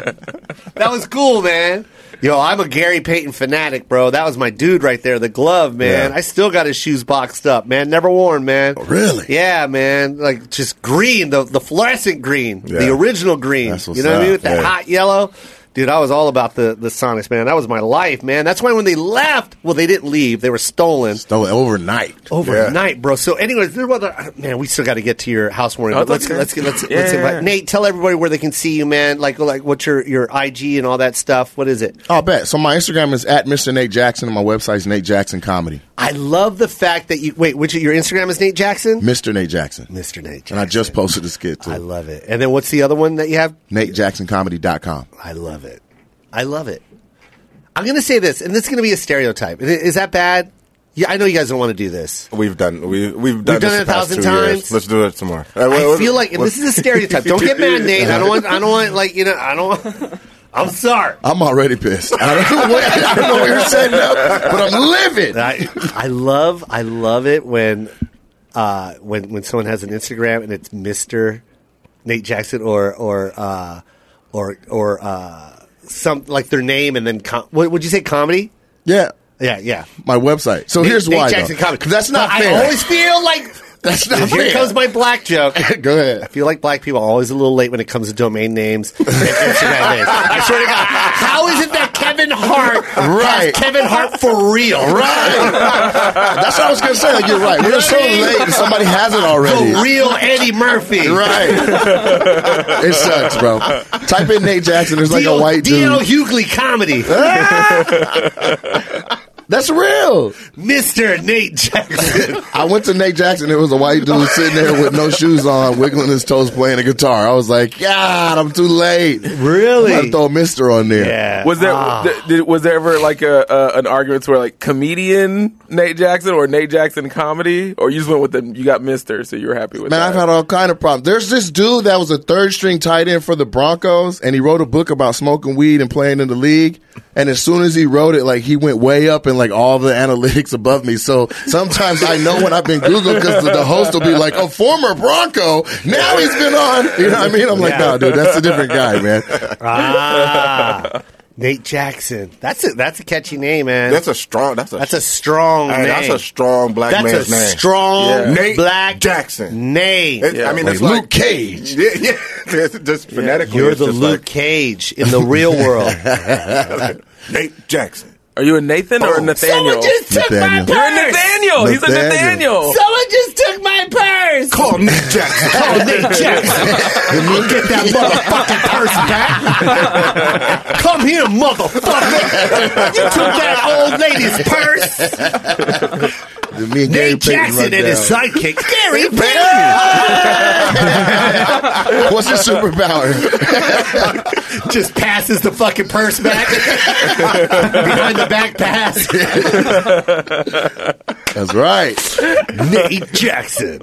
[SPEAKER 5] That was cool, man. Yo, I'm a Gary Payton fanatic, bro. That was my dude right there, the glove, man.
[SPEAKER 7] Yeah.
[SPEAKER 5] I still got his shoes boxed up, man. Never worn, man.
[SPEAKER 11] Really?
[SPEAKER 5] Yeah, man. Like just green, the the fluorescent green,
[SPEAKER 7] Yeah.
[SPEAKER 5] the original green.
[SPEAKER 11] That's what's
[SPEAKER 5] You know what I mean?
[SPEAKER 11] up.
[SPEAKER 5] With that
[SPEAKER 7] Yeah.
[SPEAKER 5] hot yellow. Dude, I was all about the, the Sonics, man. That was my life, man. That's why when they left, well, they didn't leave. They were stolen.
[SPEAKER 11] Stolen overnight.
[SPEAKER 5] Overnight, bro. So, anyways, there was a, man. We still got to get to your housewarming.
[SPEAKER 6] Oh,
[SPEAKER 5] But let's
[SPEAKER 6] okay.
[SPEAKER 5] let's get let's,
[SPEAKER 6] Yeah,
[SPEAKER 5] let's
[SPEAKER 6] yeah,
[SPEAKER 5] invite
[SPEAKER 6] yeah.
[SPEAKER 5] Nate. Tell everybody where they can see you, man. Like like what's your your I G and all that stuff. What is it?
[SPEAKER 11] Oh, I bet. So my Instagram is at Mister Nate Jackson and my website is Nate Jackson Comedy.
[SPEAKER 5] I love the fact that you wait. Which your Instagram is Nate Jackson,
[SPEAKER 11] Mister Nate Jackson.
[SPEAKER 5] Mister Nate Jackson.
[SPEAKER 11] And I just posted a skit too.
[SPEAKER 5] I love it. And then what's the other one that you have?
[SPEAKER 11] Nate Jackson Comedy dot com.
[SPEAKER 5] I love it. I love it. I'm going to say this, and this is going to be a stereotype. Is- Is that bad? Yeah, I know you guys don't want to do this.
[SPEAKER 7] We've done we we've done
[SPEAKER 5] We've done
[SPEAKER 7] this
[SPEAKER 5] it a
[SPEAKER 7] the past
[SPEAKER 5] thousand
[SPEAKER 7] two
[SPEAKER 5] times.
[SPEAKER 7] years. Let's do it some more. Uh,
[SPEAKER 5] I
[SPEAKER 7] what-
[SPEAKER 5] feel like, and
[SPEAKER 7] what-
[SPEAKER 5] this is a stereotype. Don't get mad, Nate. I don't want. I don't want. Like you know. I don't. want... I'm sorry.
[SPEAKER 11] I'm already pissed. I don't know what, I don't know what you're setting up, but I'm livid.
[SPEAKER 5] I, I love. I love it when, uh, when when someone has an Instagram and it's Mister Nate Jackson or or uh, or or uh, some like their name and then com- what would you say comedy?
[SPEAKER 11] Yeah.
[SPEAKER 5] Yeah, yeah.
[SPEAKER 11] My website. So
[SPEAKER 5] Nate-
[SPEAKER 11] here's
[SPEAKER 5] Nate
[SPEAKER 11] why.
[SPEAKER 5] Jackson
[SPEAKER 11] though.
[SPEAKER 5] comedy.
[SPEAKER 11] 'Cause that's not
[SPEAKER 5] But
[SPEAKER 11] fair.
[SPEAKER 5] I always feel like
[SPEAKER 11] that's not
[SPEAKER 5] here
[SPEAKER 11] fair.
[SPEAKER 5] comes my black joke.
[SPEAKER 11] Go ahead.
[SPEAKER 5] I feel like black people are always a little late when it comes to domain names and Instagram names. I swear to God. How is it that Kevin Kevin Hart.
[SPEAKER 11] Right.
[SPEAKER 5] Kevin Hart for real.
[SPEAKER 11] Right. That's what I was going to say. Like, you're right. We're so late that somebody has it already.
[SPEAKER 5] The real Eddie Murphy.
[SPEAKER 11] Right. It sucks, bro. Type in Nate Jackson. There's like
[SPEAKER 5] D L
[SPEAKER 11] a white dude.
[SPEAKER 5] D L Hughley comedy.
[SPEAKER 11] That's real.
[SPEAKER 5] Mister Nate Jackson.
[SPEAKER 11] I went to Nate Jackson. There was a white dude sitting there with no shoes on, wiggling his toes, playing a guitar. I was like, God, I'm too late.
[SPEAKER 5] Really?
[SPEAKER 11] I had to throw a Mister on there.
[SPEAKER 5] Yeah.
[SPEAKER 6] Was there
[SPEAKER 5] Ah.
[SPEAKER 6] th- did, was there ever like a, a an argument where like comedian Nate Jackson or Nate Jackson comedy, or you just went with the you got Mister, so you were happy with
[SPEAKER 11] Man,
[SPEAKER 6] that?
[SPEAKER 11] I've had all kind of problems. There's this dude that was a third string tight end for the Broncos, and he wrote a book about smoking weed and playing in the league. And as soon as he wrote it, like he went way up in like all the analytics above me. So sometimes I know when I've been Googled because the, the host will be like, a former Bronco. Now he's been on. You know what I mean? I'm like,
[SPEAKER 5] Yeah.
[SPEAKER 11] no, dude, that's a different guy, man.
[SPEAKER 5] Ah. Nate Jackson. That's a that's a catchy name, man.
[SPEAKER 7] That's a strong. That's a.
[SPEAKER 5] That's a strong
[SPEAKER 7] Hey,
[SPEAKER 5] name.
[SPEAKER 7] that's a strong black
[SPEAKER 5] That's
[SPEAKER 7] man's
[SPEAKER 5] a
[SPEAKER 7] name.
[SPEAKER 5] strong
[SPEAKER 7] Yeah. Nate
[SPEAKER 5] black
[SPEAKER 7] Jackson.
[SPEAKER 5] name.
[SPEAKER 7] It- I mean,
[SPEAKER 11] Like
[SPEAKER 7] it's
[SPEAKER 11] Luke
[SPEAKER 7] like
[SPEAKER 11] Cage.
[SPEAKER 7] Yeah, yeah. It's just phonetically.
[SPEAKER 5] You're
[SPEAKER 7] it's
[SPEAKER 5] the
[SPEAKER 7] just
[SPEAKER 5] Luke
[SPEAKER 7] like,
[SPEAKER 5] Cage in the real world.
[SPEAKER 7] Nate Jackson.
[SPEAKER 6] Are you a Nathan or a
[SPEAKER 7] Oh.
[SPEAKER 6] Nathaniel?
[SPEAKER 5] Someone just took
[SPEAKER 11] Nathaniel.
[SPEAKER 5] my
[SPEAKER 6] You're a
[SPEAKER 5] purse.
[SPEAKER 6] Nathaniel. He's a
[SPEAKER 11] Nathaniel.
[SPEAKER 6] Nathaniel.
[SPEAKER 5] Someone just took my purse.
[SPEAKER 7] Call Nate Jackson.
[SPEAKER 5] Call Nate Jackson. Get that motherfucking purse back. Come here, motherfucker. You took that old lady's purse.
[SPEAKER 11] Me and Gary
[SPEAKER 5] Nate
[SPEAKER 11] Payton
[SPEAKER 5] Jackson
[SPEAKER 11] run
[SPEAKER 5] and his
[SPEAKER 11] down.
[SPEAKER 5] sidekick, Gary Payton.
[SPEAKER 11] What's his superpower?
[SPEAKER 5] Just passes the fucking purse back behind the back pass.
[SPEAKER 11] That's right.
[SPEAKER 5] Nate Jackson.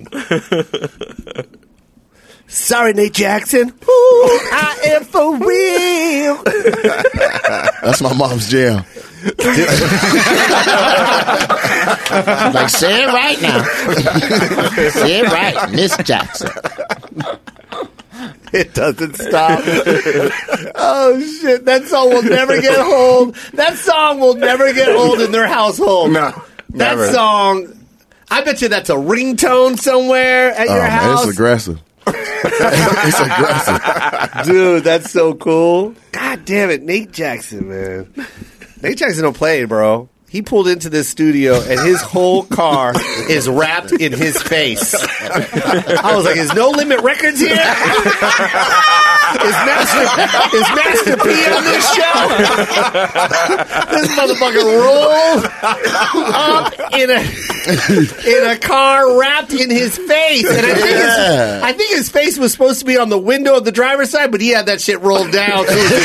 [SPEAKER 5] Sorry, Nate Jackson. Ooh, I am for real.
[SPEAKER 11] That's my mom's jam. Like, say it right now. Say it right, Miss Jackson.
[SPEAKER 5] It doesn't stop. Oh, shit. That song will never get old. That song will never get old in their household.
[SPEAKER 7] No,
[SPEAKER 5] That
[SPEAKER 7] never.
[SPEAKER 5] song, I bet you that's a ringtone somewhere at
[SPEAKER 11] Oh,
[SPEAKER 5] your
[SPEAKER 11] man,
[SPEAKER 5] house.
[SPEAKER 11] it's aggressive. It's aggressive.
[SPEAKER 5] Dude, that's so cool. God damn it. Nate Jackson, man. Nate Jackson don't play, bro. He pulled into this studio and his whole car is wrapped in his face. I was like, is No Limit Records here? Is Master, is Master P on this show? This motherfucker rolled up in a in a car wrapped in his face. And I think, his, I think his face was supposed to be on the window of the driver's side, but he had that shit rolled down so it was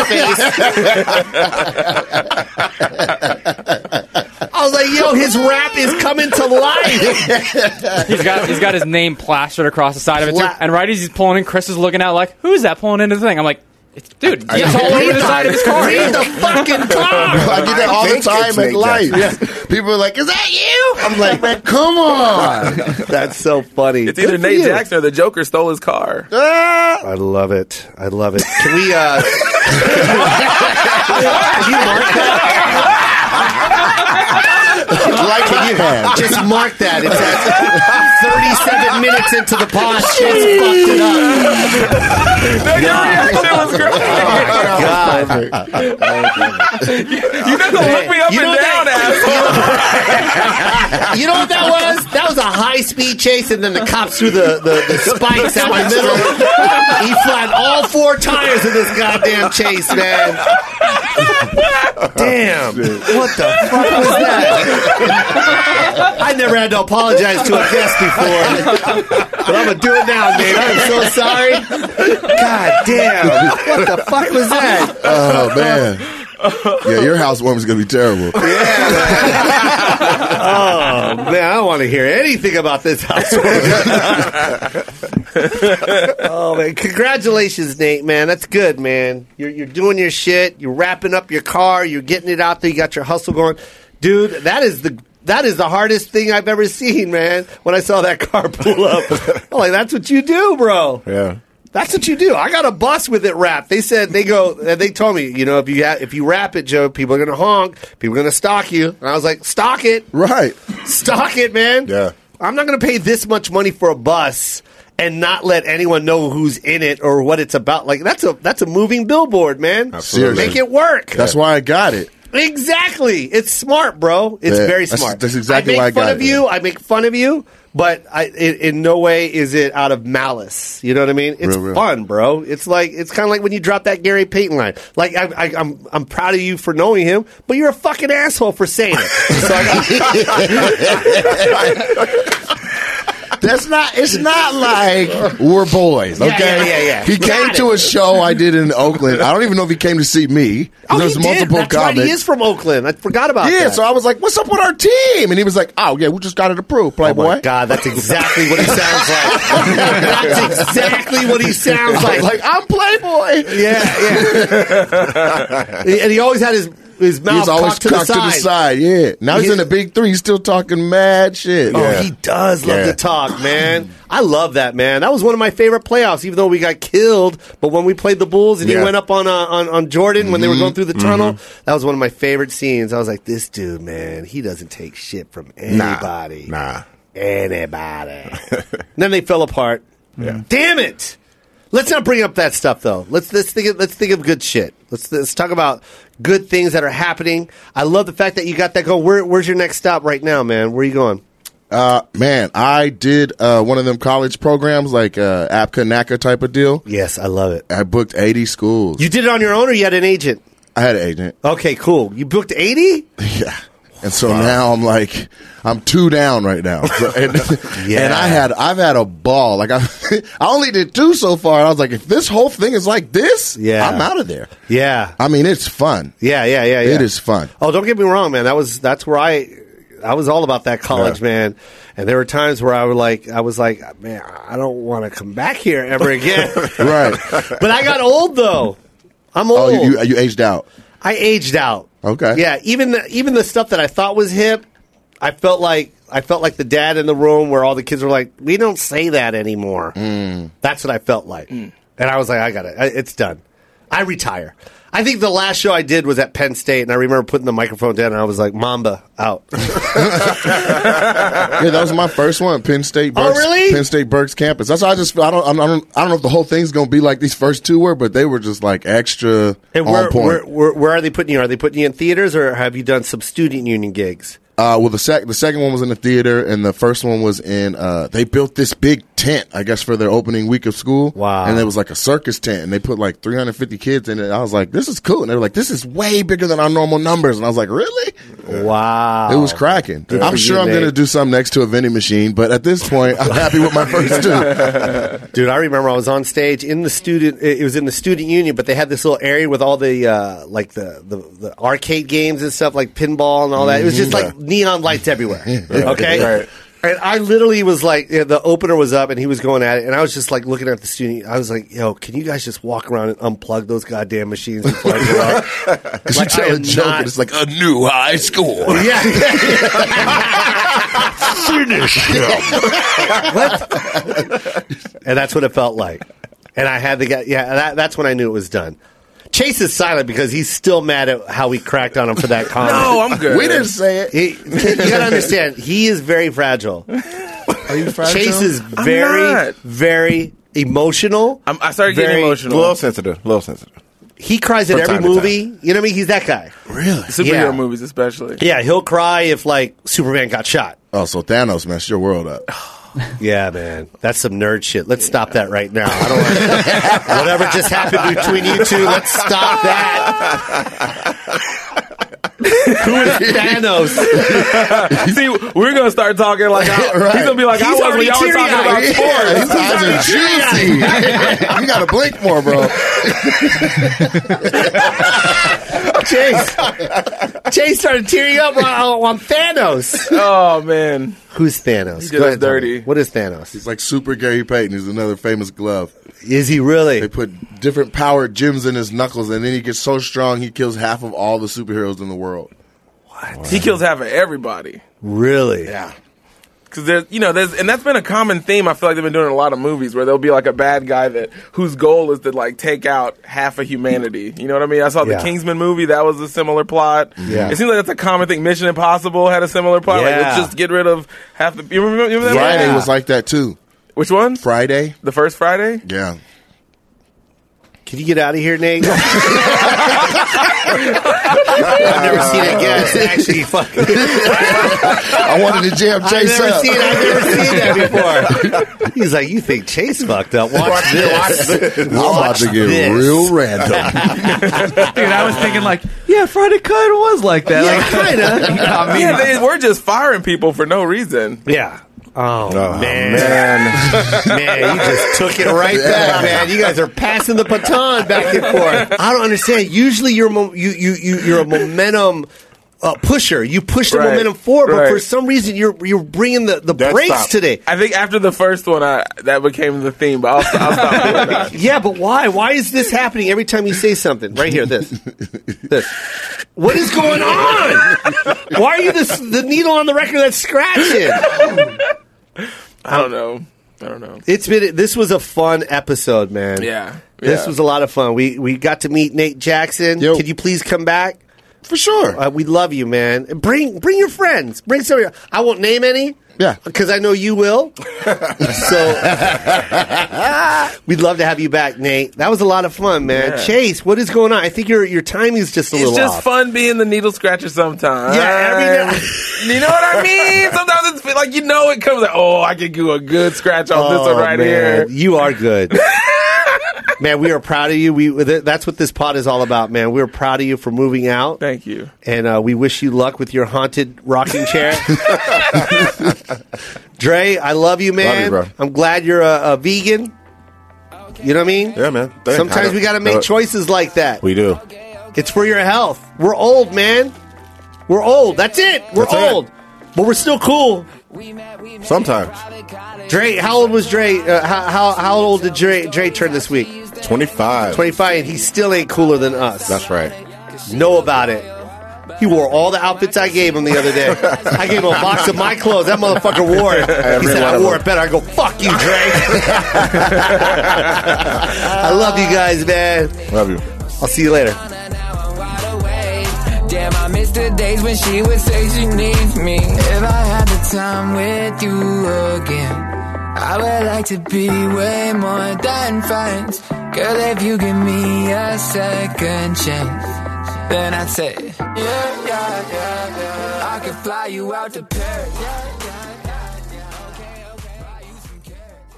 [SPEAKER 5] his real face. I was like, yo, his rap is coming to life.
[SPEAKER 10] He's got he's got his name plastered across the side of it too.
[SPEAKER 5] Pla-
[SPEAKER 10] And right as he's pulling in, Chris is looking out like, "Who's that pulling into the thing?" I'm like, it's, "Dude, it's all over the side of his car."
[SPEAKER 5] Read the fucking car.
[SPEAKER 11] I get that all the
[SPEAKER 7] think
[SPEAKER 11] time
[SPEAKER 7] it's
[SPEAKER 11] at
[SPEAKER 7] Nate
[SPEAKER 11] light.
[SPEAKER 7] Jackson.
[SPEAKER 11] People are like, is that you? I'm like, man, come on.
[SPEAKER 5] That's so funny.
[SPEAKER 6] It's either
[SPEAKER 5] Good for
[SPEAKER 6] Nate
[SPEAKER 5] you.
[SPEAKER 6] Jackson or the Joker stole his car.
[SPEAKER 5] I love it. I love it. Can we, uh... Can you mark that?
[SPEAKER 11] Like
[SPEAKER 5] Can you just mark that? It's at thirty-seven minutes into the pod. Shit's fucked it up.
[SPEAKER 6] Your reaction was great.
[SPEAKER 5] God.
[SPEAKER 6] You got to look me up
[SPEAKER 5] You know
[SPEAKER 6] and down, asshole.
[SPEAKER 5] You know what that was? That was a high-speed chase, and then the cops threw the, the, the spikes out the middle. He flattened all four tires in this goddamn chase, man. Damn. What the fuck was that? I never had to apologize to a guest before. But I'm going to do it now, Nate. I'm so sorry. God damn. What the fuck was that?
[SPEAKER 11] Oh, man. Yeah, your housewarming is going to be terrible.
[SPEAKER 5] Oh, man, I don't want to hear anything about this house. Oh, man. Congratulations, Nate, man. That's good, man. You're, you're doing your shit. You're wrapping up your car. You're getting it out there. You got your hustle going. Dude, that is the... That is the hardest thing I've ever seen, man. When I saw that car pull up, I'm like, that's what you do, bro.
[SPEAKER 7] Yeah.
[SPEAKER 5] That's what you do. I got a bus with it wrapped. They said they go. They told me, you know, if you ha- if you wrap it, Joe, people are gonna honk. People are gonna stalk you. And I was like, stalk it,
[SPEAKER 11] Right.
[SPEAKER 5] stalk it, man.
[SPEAKER 7] Yeah.
[SPEAKER 5] I'm not going to pay this much money for a bus and not let anyone know who's in it or what it's about. Like that's a that's a moving billboard, man.
[SPEAKER 11] Seriously.
[SPEAKER 5] Make it work.
[SPEAKER 11] That's why I got it.
[SPEAKER 5] Exactly. It's smart, bro. It's
[SPEAKER 11] Yeah,
[SPEAKER 5] very
[SPEAKER 11] that's-
[SPEAKER 5] smart.
[SPEAKER 11] that's exactly
[SPEAKER 5] I make
[SPEAKER 11] why I
[SPEAKER 5] fun
[SPEAKER 11] got
[SPEAKER 5] of
[SPEAKER 11] it,
[SPEAKER 5] you.
[SPEAKER 11] man.
[SPEAKER 5] I make fun of you, but I, in, in no way is it out of malice. You know what I mean? It's
[SPEAKER 11] Real, real.
[SPEAKER 5] fun, bro. It's like it's kind of like when you drop that Gary Payton line. Like I, I, I'm I'm proud of you for knowing him, but you're a fucking asshole for saying it. So I got-
[SPEAKER 11] That's not. It's not like we're boys.
[SPEAKER 5] Yeah,
[SPEAKER 11] Okay.
[SPEAKER 5] yeah, yeah, yeah.
[SPEAKER 11] He
[SPEAKER 5] Got
[SPEAKER 11] came
[SPEAKER 5] it.
[SPEAKER 11] to a show I did in Oakland. I don't even know if he came to see me.
[SPEAKER 5] oh,
[SPEAKER 11] There's
[SPEAKER 5] he
[SPEAKER 11] multiple
[SPEAKER 5] did. That's right.
[SPEAKER 11] comics.
[SPEAKER 5] He is from Oakland. I forgot about
[SPEAKER 11] yeah.
[SPEAKER 5] that.
[SPEAKER 11] So I was like, "What's up with our team?" And he was like, "Oh yeah, we just got it approved,
[SPEAKER 5] Oh
[SPEAKER 11] Playboy."
[SPEAKER 5] my God, that's exactly what he sounds like. That's exactly what he sounds
[SPEAKER 11] I
[SPEAKER 5] like.
[SPEAKER 11] was like, "I'm Playboy."
[SPEAKER 5] Yeah, yeah. And he always had his his mouth
[SPEAKER 11] He's always
[SPEAKER 5] cocked to the
[SPEAKER 11] cocked to the
[SPEAKER 5] side.
[SPEAKER 11] side. Yeah. Now he's
[SPEAKER 5] He-
[SPEAKER 11] in the big three. He's still talking mad shit.
[SPEAKER 5] Oh,
[SPEAKER 11] Yeah.
[SPEAKER 5] he does love
[SPEAKER 11] Yeah.
[SPEAKER 5] to talk, man. I love that, man. That was one of my favorite playoffs, even though we got killed. But when we played the Bulls and
[SPEAKER 11] Yeah.
[SPEAKER 5] he went up on uh, on, on Jordan when they were
[SPEAKER 11] Mhm.
[SPEAKER 5] going through the tunnel, that was one of my favorite scenes. I was like, this dude, man, he doesn't take shit from anybody.
[SPEAKER 7] Nah.
[SPEAKER 5] Anybody. Then they fell apart.
[SPEAKER 7] Yeah.
[SPEAKER 5] Damn it! Let's not bring up that stuff though. Let's let's think of, let's think of good shit. Let's let's talk about good things that are happening. I love the fact that you got that going. Where, where's your next stop right now, man? Where are you going?
[SPEAKER 11] Uh, man, I did uh, one of them college programs, like uh, APCA, NACA type of deal.
[SPEAKER 5] Yes, I love it.
[SPEAKER 11] I booked eighty schools.
[SPEAKER 5] You did it on your own, or you had an agent?
[SPEAKER 11] I had an agent.
[SPEAKER 5] Okay, cool. You booked eighty?
[SPEAKER 11] Yeah. And so now I'm like, I'm two down right now. So, and,
[SPEAKER 5] Yeah.
[SPEAKER 11] and I had, I've had a ball. Like I, I only did two so far. And I was like, if this whole thing is like this,
[SPEAKER 5] Yeah.
[SPEAKER 11] I'm out of there.
[SPEAKER 5] Yeah,
[SPEAKER 11] I mean, it's fun.
[SPEAKER 5] yeah, yeah, yeah. yeah.
[SPEAKER 11] It is fun.
[SPEAKER 5] Oh, don't get me wrong, man. That was that's where I I was all about that college,
[SPEAKER 11] Yeah.
[SPEAKER 5] man. And there were times where I would like I was like, man, I don't want to come back here ever again.
[SPEAKER 11] Right.
[SPEAKER 5] But I got old though. I'm old.
[SPEAKER 11] Oh, you, you, you aged out.
[SPEAKER 5] I aged out.
[SPEAKER 11] Okay.
[SPEAKER 5] Yeah, even the even the stuff that I thought was hip, I felt like I felt like the dad in the room where all the kids were like, "We don't say that anymore."
[SPEAKER 11] Mm.
[SPEAKER 5] That's what I felt like, and I was like, "I got it. I- It's done. I retire." I think the last show I did was at Penn State, and I remember putting the microphone down, and I was like, "Mamba out."
[SPEAKER 11] Yeah, that was my first one. Penn State.
[SPEAKER 5] Oh,
[SPEAKER 11] Berks,
[SPEAKER 5] really?
[SPEAKER 11] Penn State Berks campus. That's why I just. I don't. I don't. I don't know if the whole thing's gonna be like these first two were, but they were just like extra
[SPEAKER 5] And
[SPEAKER 11] on
[SPEAKER 5] where,
[SPEAKER 11] point.
[SPEAKER 5] where, where, where are they putting you? Are they putting you in theaters, or have you done some student union gigs?
[SPEAKER 11] Uh, well, the sec- the second one was in the theater, and the first one was in. Uh, they built this big tent, I guess, for their opening week of school.
[SPEAKER 5] Wow!
[SPEAKER 11] And it was like a circus tent, and they put like three hundred fifty kids in it. I was like, "This is cool," and they were like, "This is way bigger than our normal numbers." And I was like, "Really?"
[SPEAKER 5] Wow!
[SPEAKER 11] It was cracking.
[SPEAKER 5] Good
[SPEAKER 11] I'm
[SPEAKER 5] for
[SPEAKER 11] sure
[SPEAKER 5] you,
[SPEAKER 11] I'm
[SPEAKER 5] mate.
[SPEAKER 11] going to do something next to a vending machine, but at this point, I'm happy with my first two.
[SPEAKER 5] Dude, I remember I was on stage in the student. It was in the student union, but they had this little area with all the uh, like the, the the arcade games and stuff, like pinball and all that. It was just like neon lights everywhere. Okay,
[SPEAKER 7] Right.
[SPEAKER 5] and I literally was like, yeah, the opener was up and he was going at it, and I was just like looking at the student. I was like, yo, can you guys just walk around and unplug those goddamn machines before I go out?
[SPEAKER 11] Because
[SPEAKER 5] Like,
[SPEAKER 11] you
[SPEAKER 5] I
[SPEAKER 11] tell a
[SPEAKER 5] am
[SPEAKER 11] joke,
[SPEAKER 5] not-
[SPEAKER 11] and it's like a new high school.
[SPEAKER 5] Yeah.
[SPEAKER 7] Finish him.
[SPEAKER 5] And that's what it felt like. And I had to get, yeah, that, that's when I knew it was done. Chase is silent because he's still mad at how we cracked on him for that comment.
[SPEAKER 6] No, I'm good.
[SPEAKER 11] We didn't say it.
[SPEAKER 5] He, you gotta understand, he is very fragile.
[SPEAKER 11] Are you fragile?
[SPEAKER 5] Chase is
[SPEAKER 6] I'm
[SPEAKER 5] very,
[SPEAKER 6] not.
[SPEAKER 5] very emotional.
[SPEAKER 6] I'm, I started
[SPEAKER 5] Very-
[SPEAKER 6] getting
[SPEAKER 7] A
[SPEAKER 6] emotional.
[SPEAKER 7] little sensitive. A little sensitive.
[SPEAKER 5] He cries at
[SPEAKER 7] From
[SPEAKER 5] every
[SPEAKER 7] time to
[SPEAKER 5] movie. You know what I mean? He's that guy.
[SPEAKER 11] Really?
[SPEAKER 6] Superhero
[SPEAKER 5] Yeah.
[SPEAKER 6] movies, especially.
[SPEAKER 5] Yeah, he'll cry if, like, Superman got shot.
[SPEAKER 11] Oh, so Thanos messed your world up.
[SPEAKER 5] Yeah, man. That's some nerd shit. Let's stop that right now. I don't want whatever just happened between you two, let's stop that. Who is Thanos?
[SPEAKER 6] See, we're gonna start talking like I,
[SPEAKER 11] Right.
[SPEAKER 6] he's gonna be like I
[SPEAKER 5] He's
[SPEAKER 6] was when
[SPEAKER 5] already
[SPEAKER 6] y'all were talking about
[SPEAKER 5] teary-eyed.
[SPEAKER 6] sports.
[SPEAKER 11] His eyes are juicy. You gotta blink more, bro.
[SPEAKER 5] Chase. Chase started tearing up on, on Thanos.
[SPEAKER 6] Oh man,
[SPEAKER 5] Who's Thanos?
[SPEAKER 6] He
[SPEAKER 5] Go
[SPEAKER 6] did us
[SPEAKER 5] ahead, tell me.
[SPEAKER 6] dirty.
[SPEAKER 5] What is Thanos?
[SPEAKER 11] He's like Super Gary Payton. He's another famous glove.
[SPEAKER 5] Is he really?
[SPEAKER 11] They put different powered gems in his knuckles, and then he gets so strong he kills half of all the superheroes in the world.
[SPEAKER 6] he kills half of everybody.
[SPEAKER 5] Really?
[SPEAKER 11] Yeah.
[SPEAKER 6] Because there's, you know, there's, and that's been a common theme. I feel like they've been doing in a lot of movies where there'll be like a bad guy that whose goal is to like take out half of humanity. You know what I mean? I saw the
[SPEAKER 5] Yeah.
[SPEAKER 6] Kingsman movie. That was a similar plot.
[SPEAKER 5] Yeah.
[SPEAKER 6] It seems like that's a common thing. Mission Impossible had a similar plot. Like,
[SPEAKER 5] Yeah.
[SPEAKER 6] let's just get rid of half the. You remember, you remember that?
[SPEAKER 11] Friday
[SPEAKER 5] Yeah.
[SPEAKER 11] was like that too.
[SPEAKER 6] Which one?
[SPEAKER 11] Friday.
[SPEAKER 6] The first Friday?
[SPEAKER 11] Yeah.
[SPEAKER 5] Can you get out of here, Nate? I've never seen a guest actually fucking.
[SPEAKER 11] I wanted to jam
[SPEAKER 5] I've
[SPEAKER 11] Chase
[SPEAKER 5] never
[SPEAKER 11] up.
[SPEAKER 5] seen. I've never seen that before. He's like, you think Chase fucked up? Watch this.
[SPEAKER 11] I'm about
[SPEAKER 5] Watch
[SPEAKER 11] to get
[SPEAKER 5] this.
[SPEAKER 11] real random.
[SPEAKER 9] Dude, I was thinking like, yeah, Friday kind of was like that.
[SPEAKER 5] Yeah,
[SPEAKER 9] Like,
[SPEAKER 5] kinda.
[SPEAKER 9] you got me.
[SPEAKER 6] Yeah, they were just firing people for no reason.
[SPEAKER 5] Yeah. Oh,
[SPEAKER 7] Oh,
[SPEAKER 5] man.
[SPEAKER 7] man.
[SPEAKER 5] Man, you just took it right back, man. You guys are passing the baton back and forth. I don't understand. Usually you're mo- you you you you're a momentum uh, pusher. You push the
[SPEAKER 6] Right,
[SPEAKER 5] momentum forward, but
[SPEAKER 6] right.
[SPEAKER 5] for some reason you're you're bringing the, the
[SPEAKER 7] That
[SPEAKER 5] brakes
[SPEAKER 7] stopped.
[SPEAKER 5] today.
[SPEAKER 6] I think after the first one, I, that became the theme, but I'll, I'll stop doing that.
[SPEAKER 5] Yeah, but why? Why is this happening every time you say something? Right here, this, this. What is going on? Why are you this, the needle on the record that's scratching?
[SPEAKER 6] I don't know. I don't know.
[SPEAKER 5] It's been. This was a fun episode, man.
[SPEAKER 6] Yeah.
[SPEAKER 5] This
[SPEAKER 6] yeah.
[SPEAKER 5] was a lot of fun. We we got to meet Nate Jackson.
[SPEAKER 11] Yo.
[SPEAKER 5] Could you please come back?
[SPEAKER 11] For sure.
[SPEAKER 5] Uh, we love you, man. Bring bring your friends. Bring some of your. I won't name any.
[SPEAKER 11] Yeah.
[SPEAKER 5] Because I know you will. So we'd love to have you back, Nate. That was a lot of fun, man.
[SPEAKER 6] Yeah.
[SPEAKER 5] Chase, what is going on? I think your your timing is just a
[SPEAKER 6] It's
[SPEAKER 5] little
[SPEAKER 6] just
[SPEAKER 5] off.
[SPEAKER 6] fun being the needle scratcher sometimes.
[SPEAKER 5] Yeah, every now-
[SPEAKER 6] You know what I mean? Sometimes it's like, you know, it comes like, oh, I can do a good scratch on this
[SPEAKER 5] Oh,
[SPEAKER 6] one right
[SPEAKER 5] man.
[SPEAKER 6] here.
[SPEAKER 5] You are good. Man, we are proud of you. We that's what this pod is all about, man. We're proud of you for moving out.
[SPEAKER 6] Thank you.
[SPEAKER 5] And uh, we wish you luck with your haunted rocking chair. Dre, I love you, man.
[SPEAKER 7] Love you, bro.
[SPEAKER 5] I'm glad you're a, a vegan. You know what I mean?
[SPEAKER 7] Yeah, man. Thanks.
[SPEAKER 5] Sometimes we got to make
[SPEAKER 7] No,
[SPEAKER 5] choices like that.
[SPEAKER 7] We do.
[SPEAKER 5] It's for your health. We're old, man. We're old. That's it. We're
[SPEAKER 7] That's it.
[SPEAKER 5] old. But we're still cool.
[SPEAKER 7] Sometimes.
[SPEAKER 5] Dre, how old was Dre? Uh, how, how how old did Dre, Dre turn this week?
[SPEAKER 7] twenty-five.
[SPEAKER 5] twenty-five, and he still ain't cooler than us.
[SPEAKER 7] That's right.
[SPEAKER 5] Know about it. He wore all the outfits I gave him the other day. I gave him a box of my clothes. That motherfucker wore it. He
[SPEAKER 7] Every
[SPEAKER 5] said,
[SPEAKER 7] one
[SPEAKER 5] I
[SPEAKER 7] of
[SPEAKER 5] wore
[SPEAKER 7] them.
[SPEAKER 5] it better. I go, fuck you, Dre. I love you guys, man.
[SPEAKER 7] Love you.
[SPEAKER 5] I'll see you later.
[SPEAKER 12] Damn, I miss the days when she would say she needs me. If I had the time with you again, I would like to be way more than friends. Girl, if you give me a second chance, then I'd say, yeah, yeah, yeah, yeah. I could fly you out to Paris. Yeah, yeah, yeah, yeah. Okay, okay. Buy you some carrots.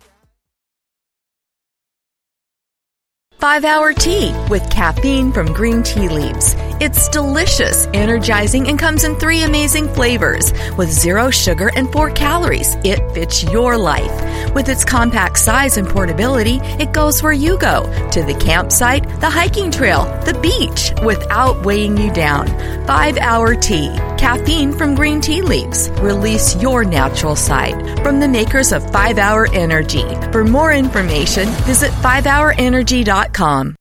[SPEAKER 3] five hour Tea with caffeine from green tea leaves. It's delicious, energizing, and comes in three amazing flavors. With zero sugar and four calories, it fits your life. With its compact size and portability, it goes where you go. To the campsite, the hiking trail, the beach, without weighing you down. five hour Tea. Caffeine from green tea leaves. Release your natural side. From the makers of five hour Energy. For more information, visit five hour energy dot com.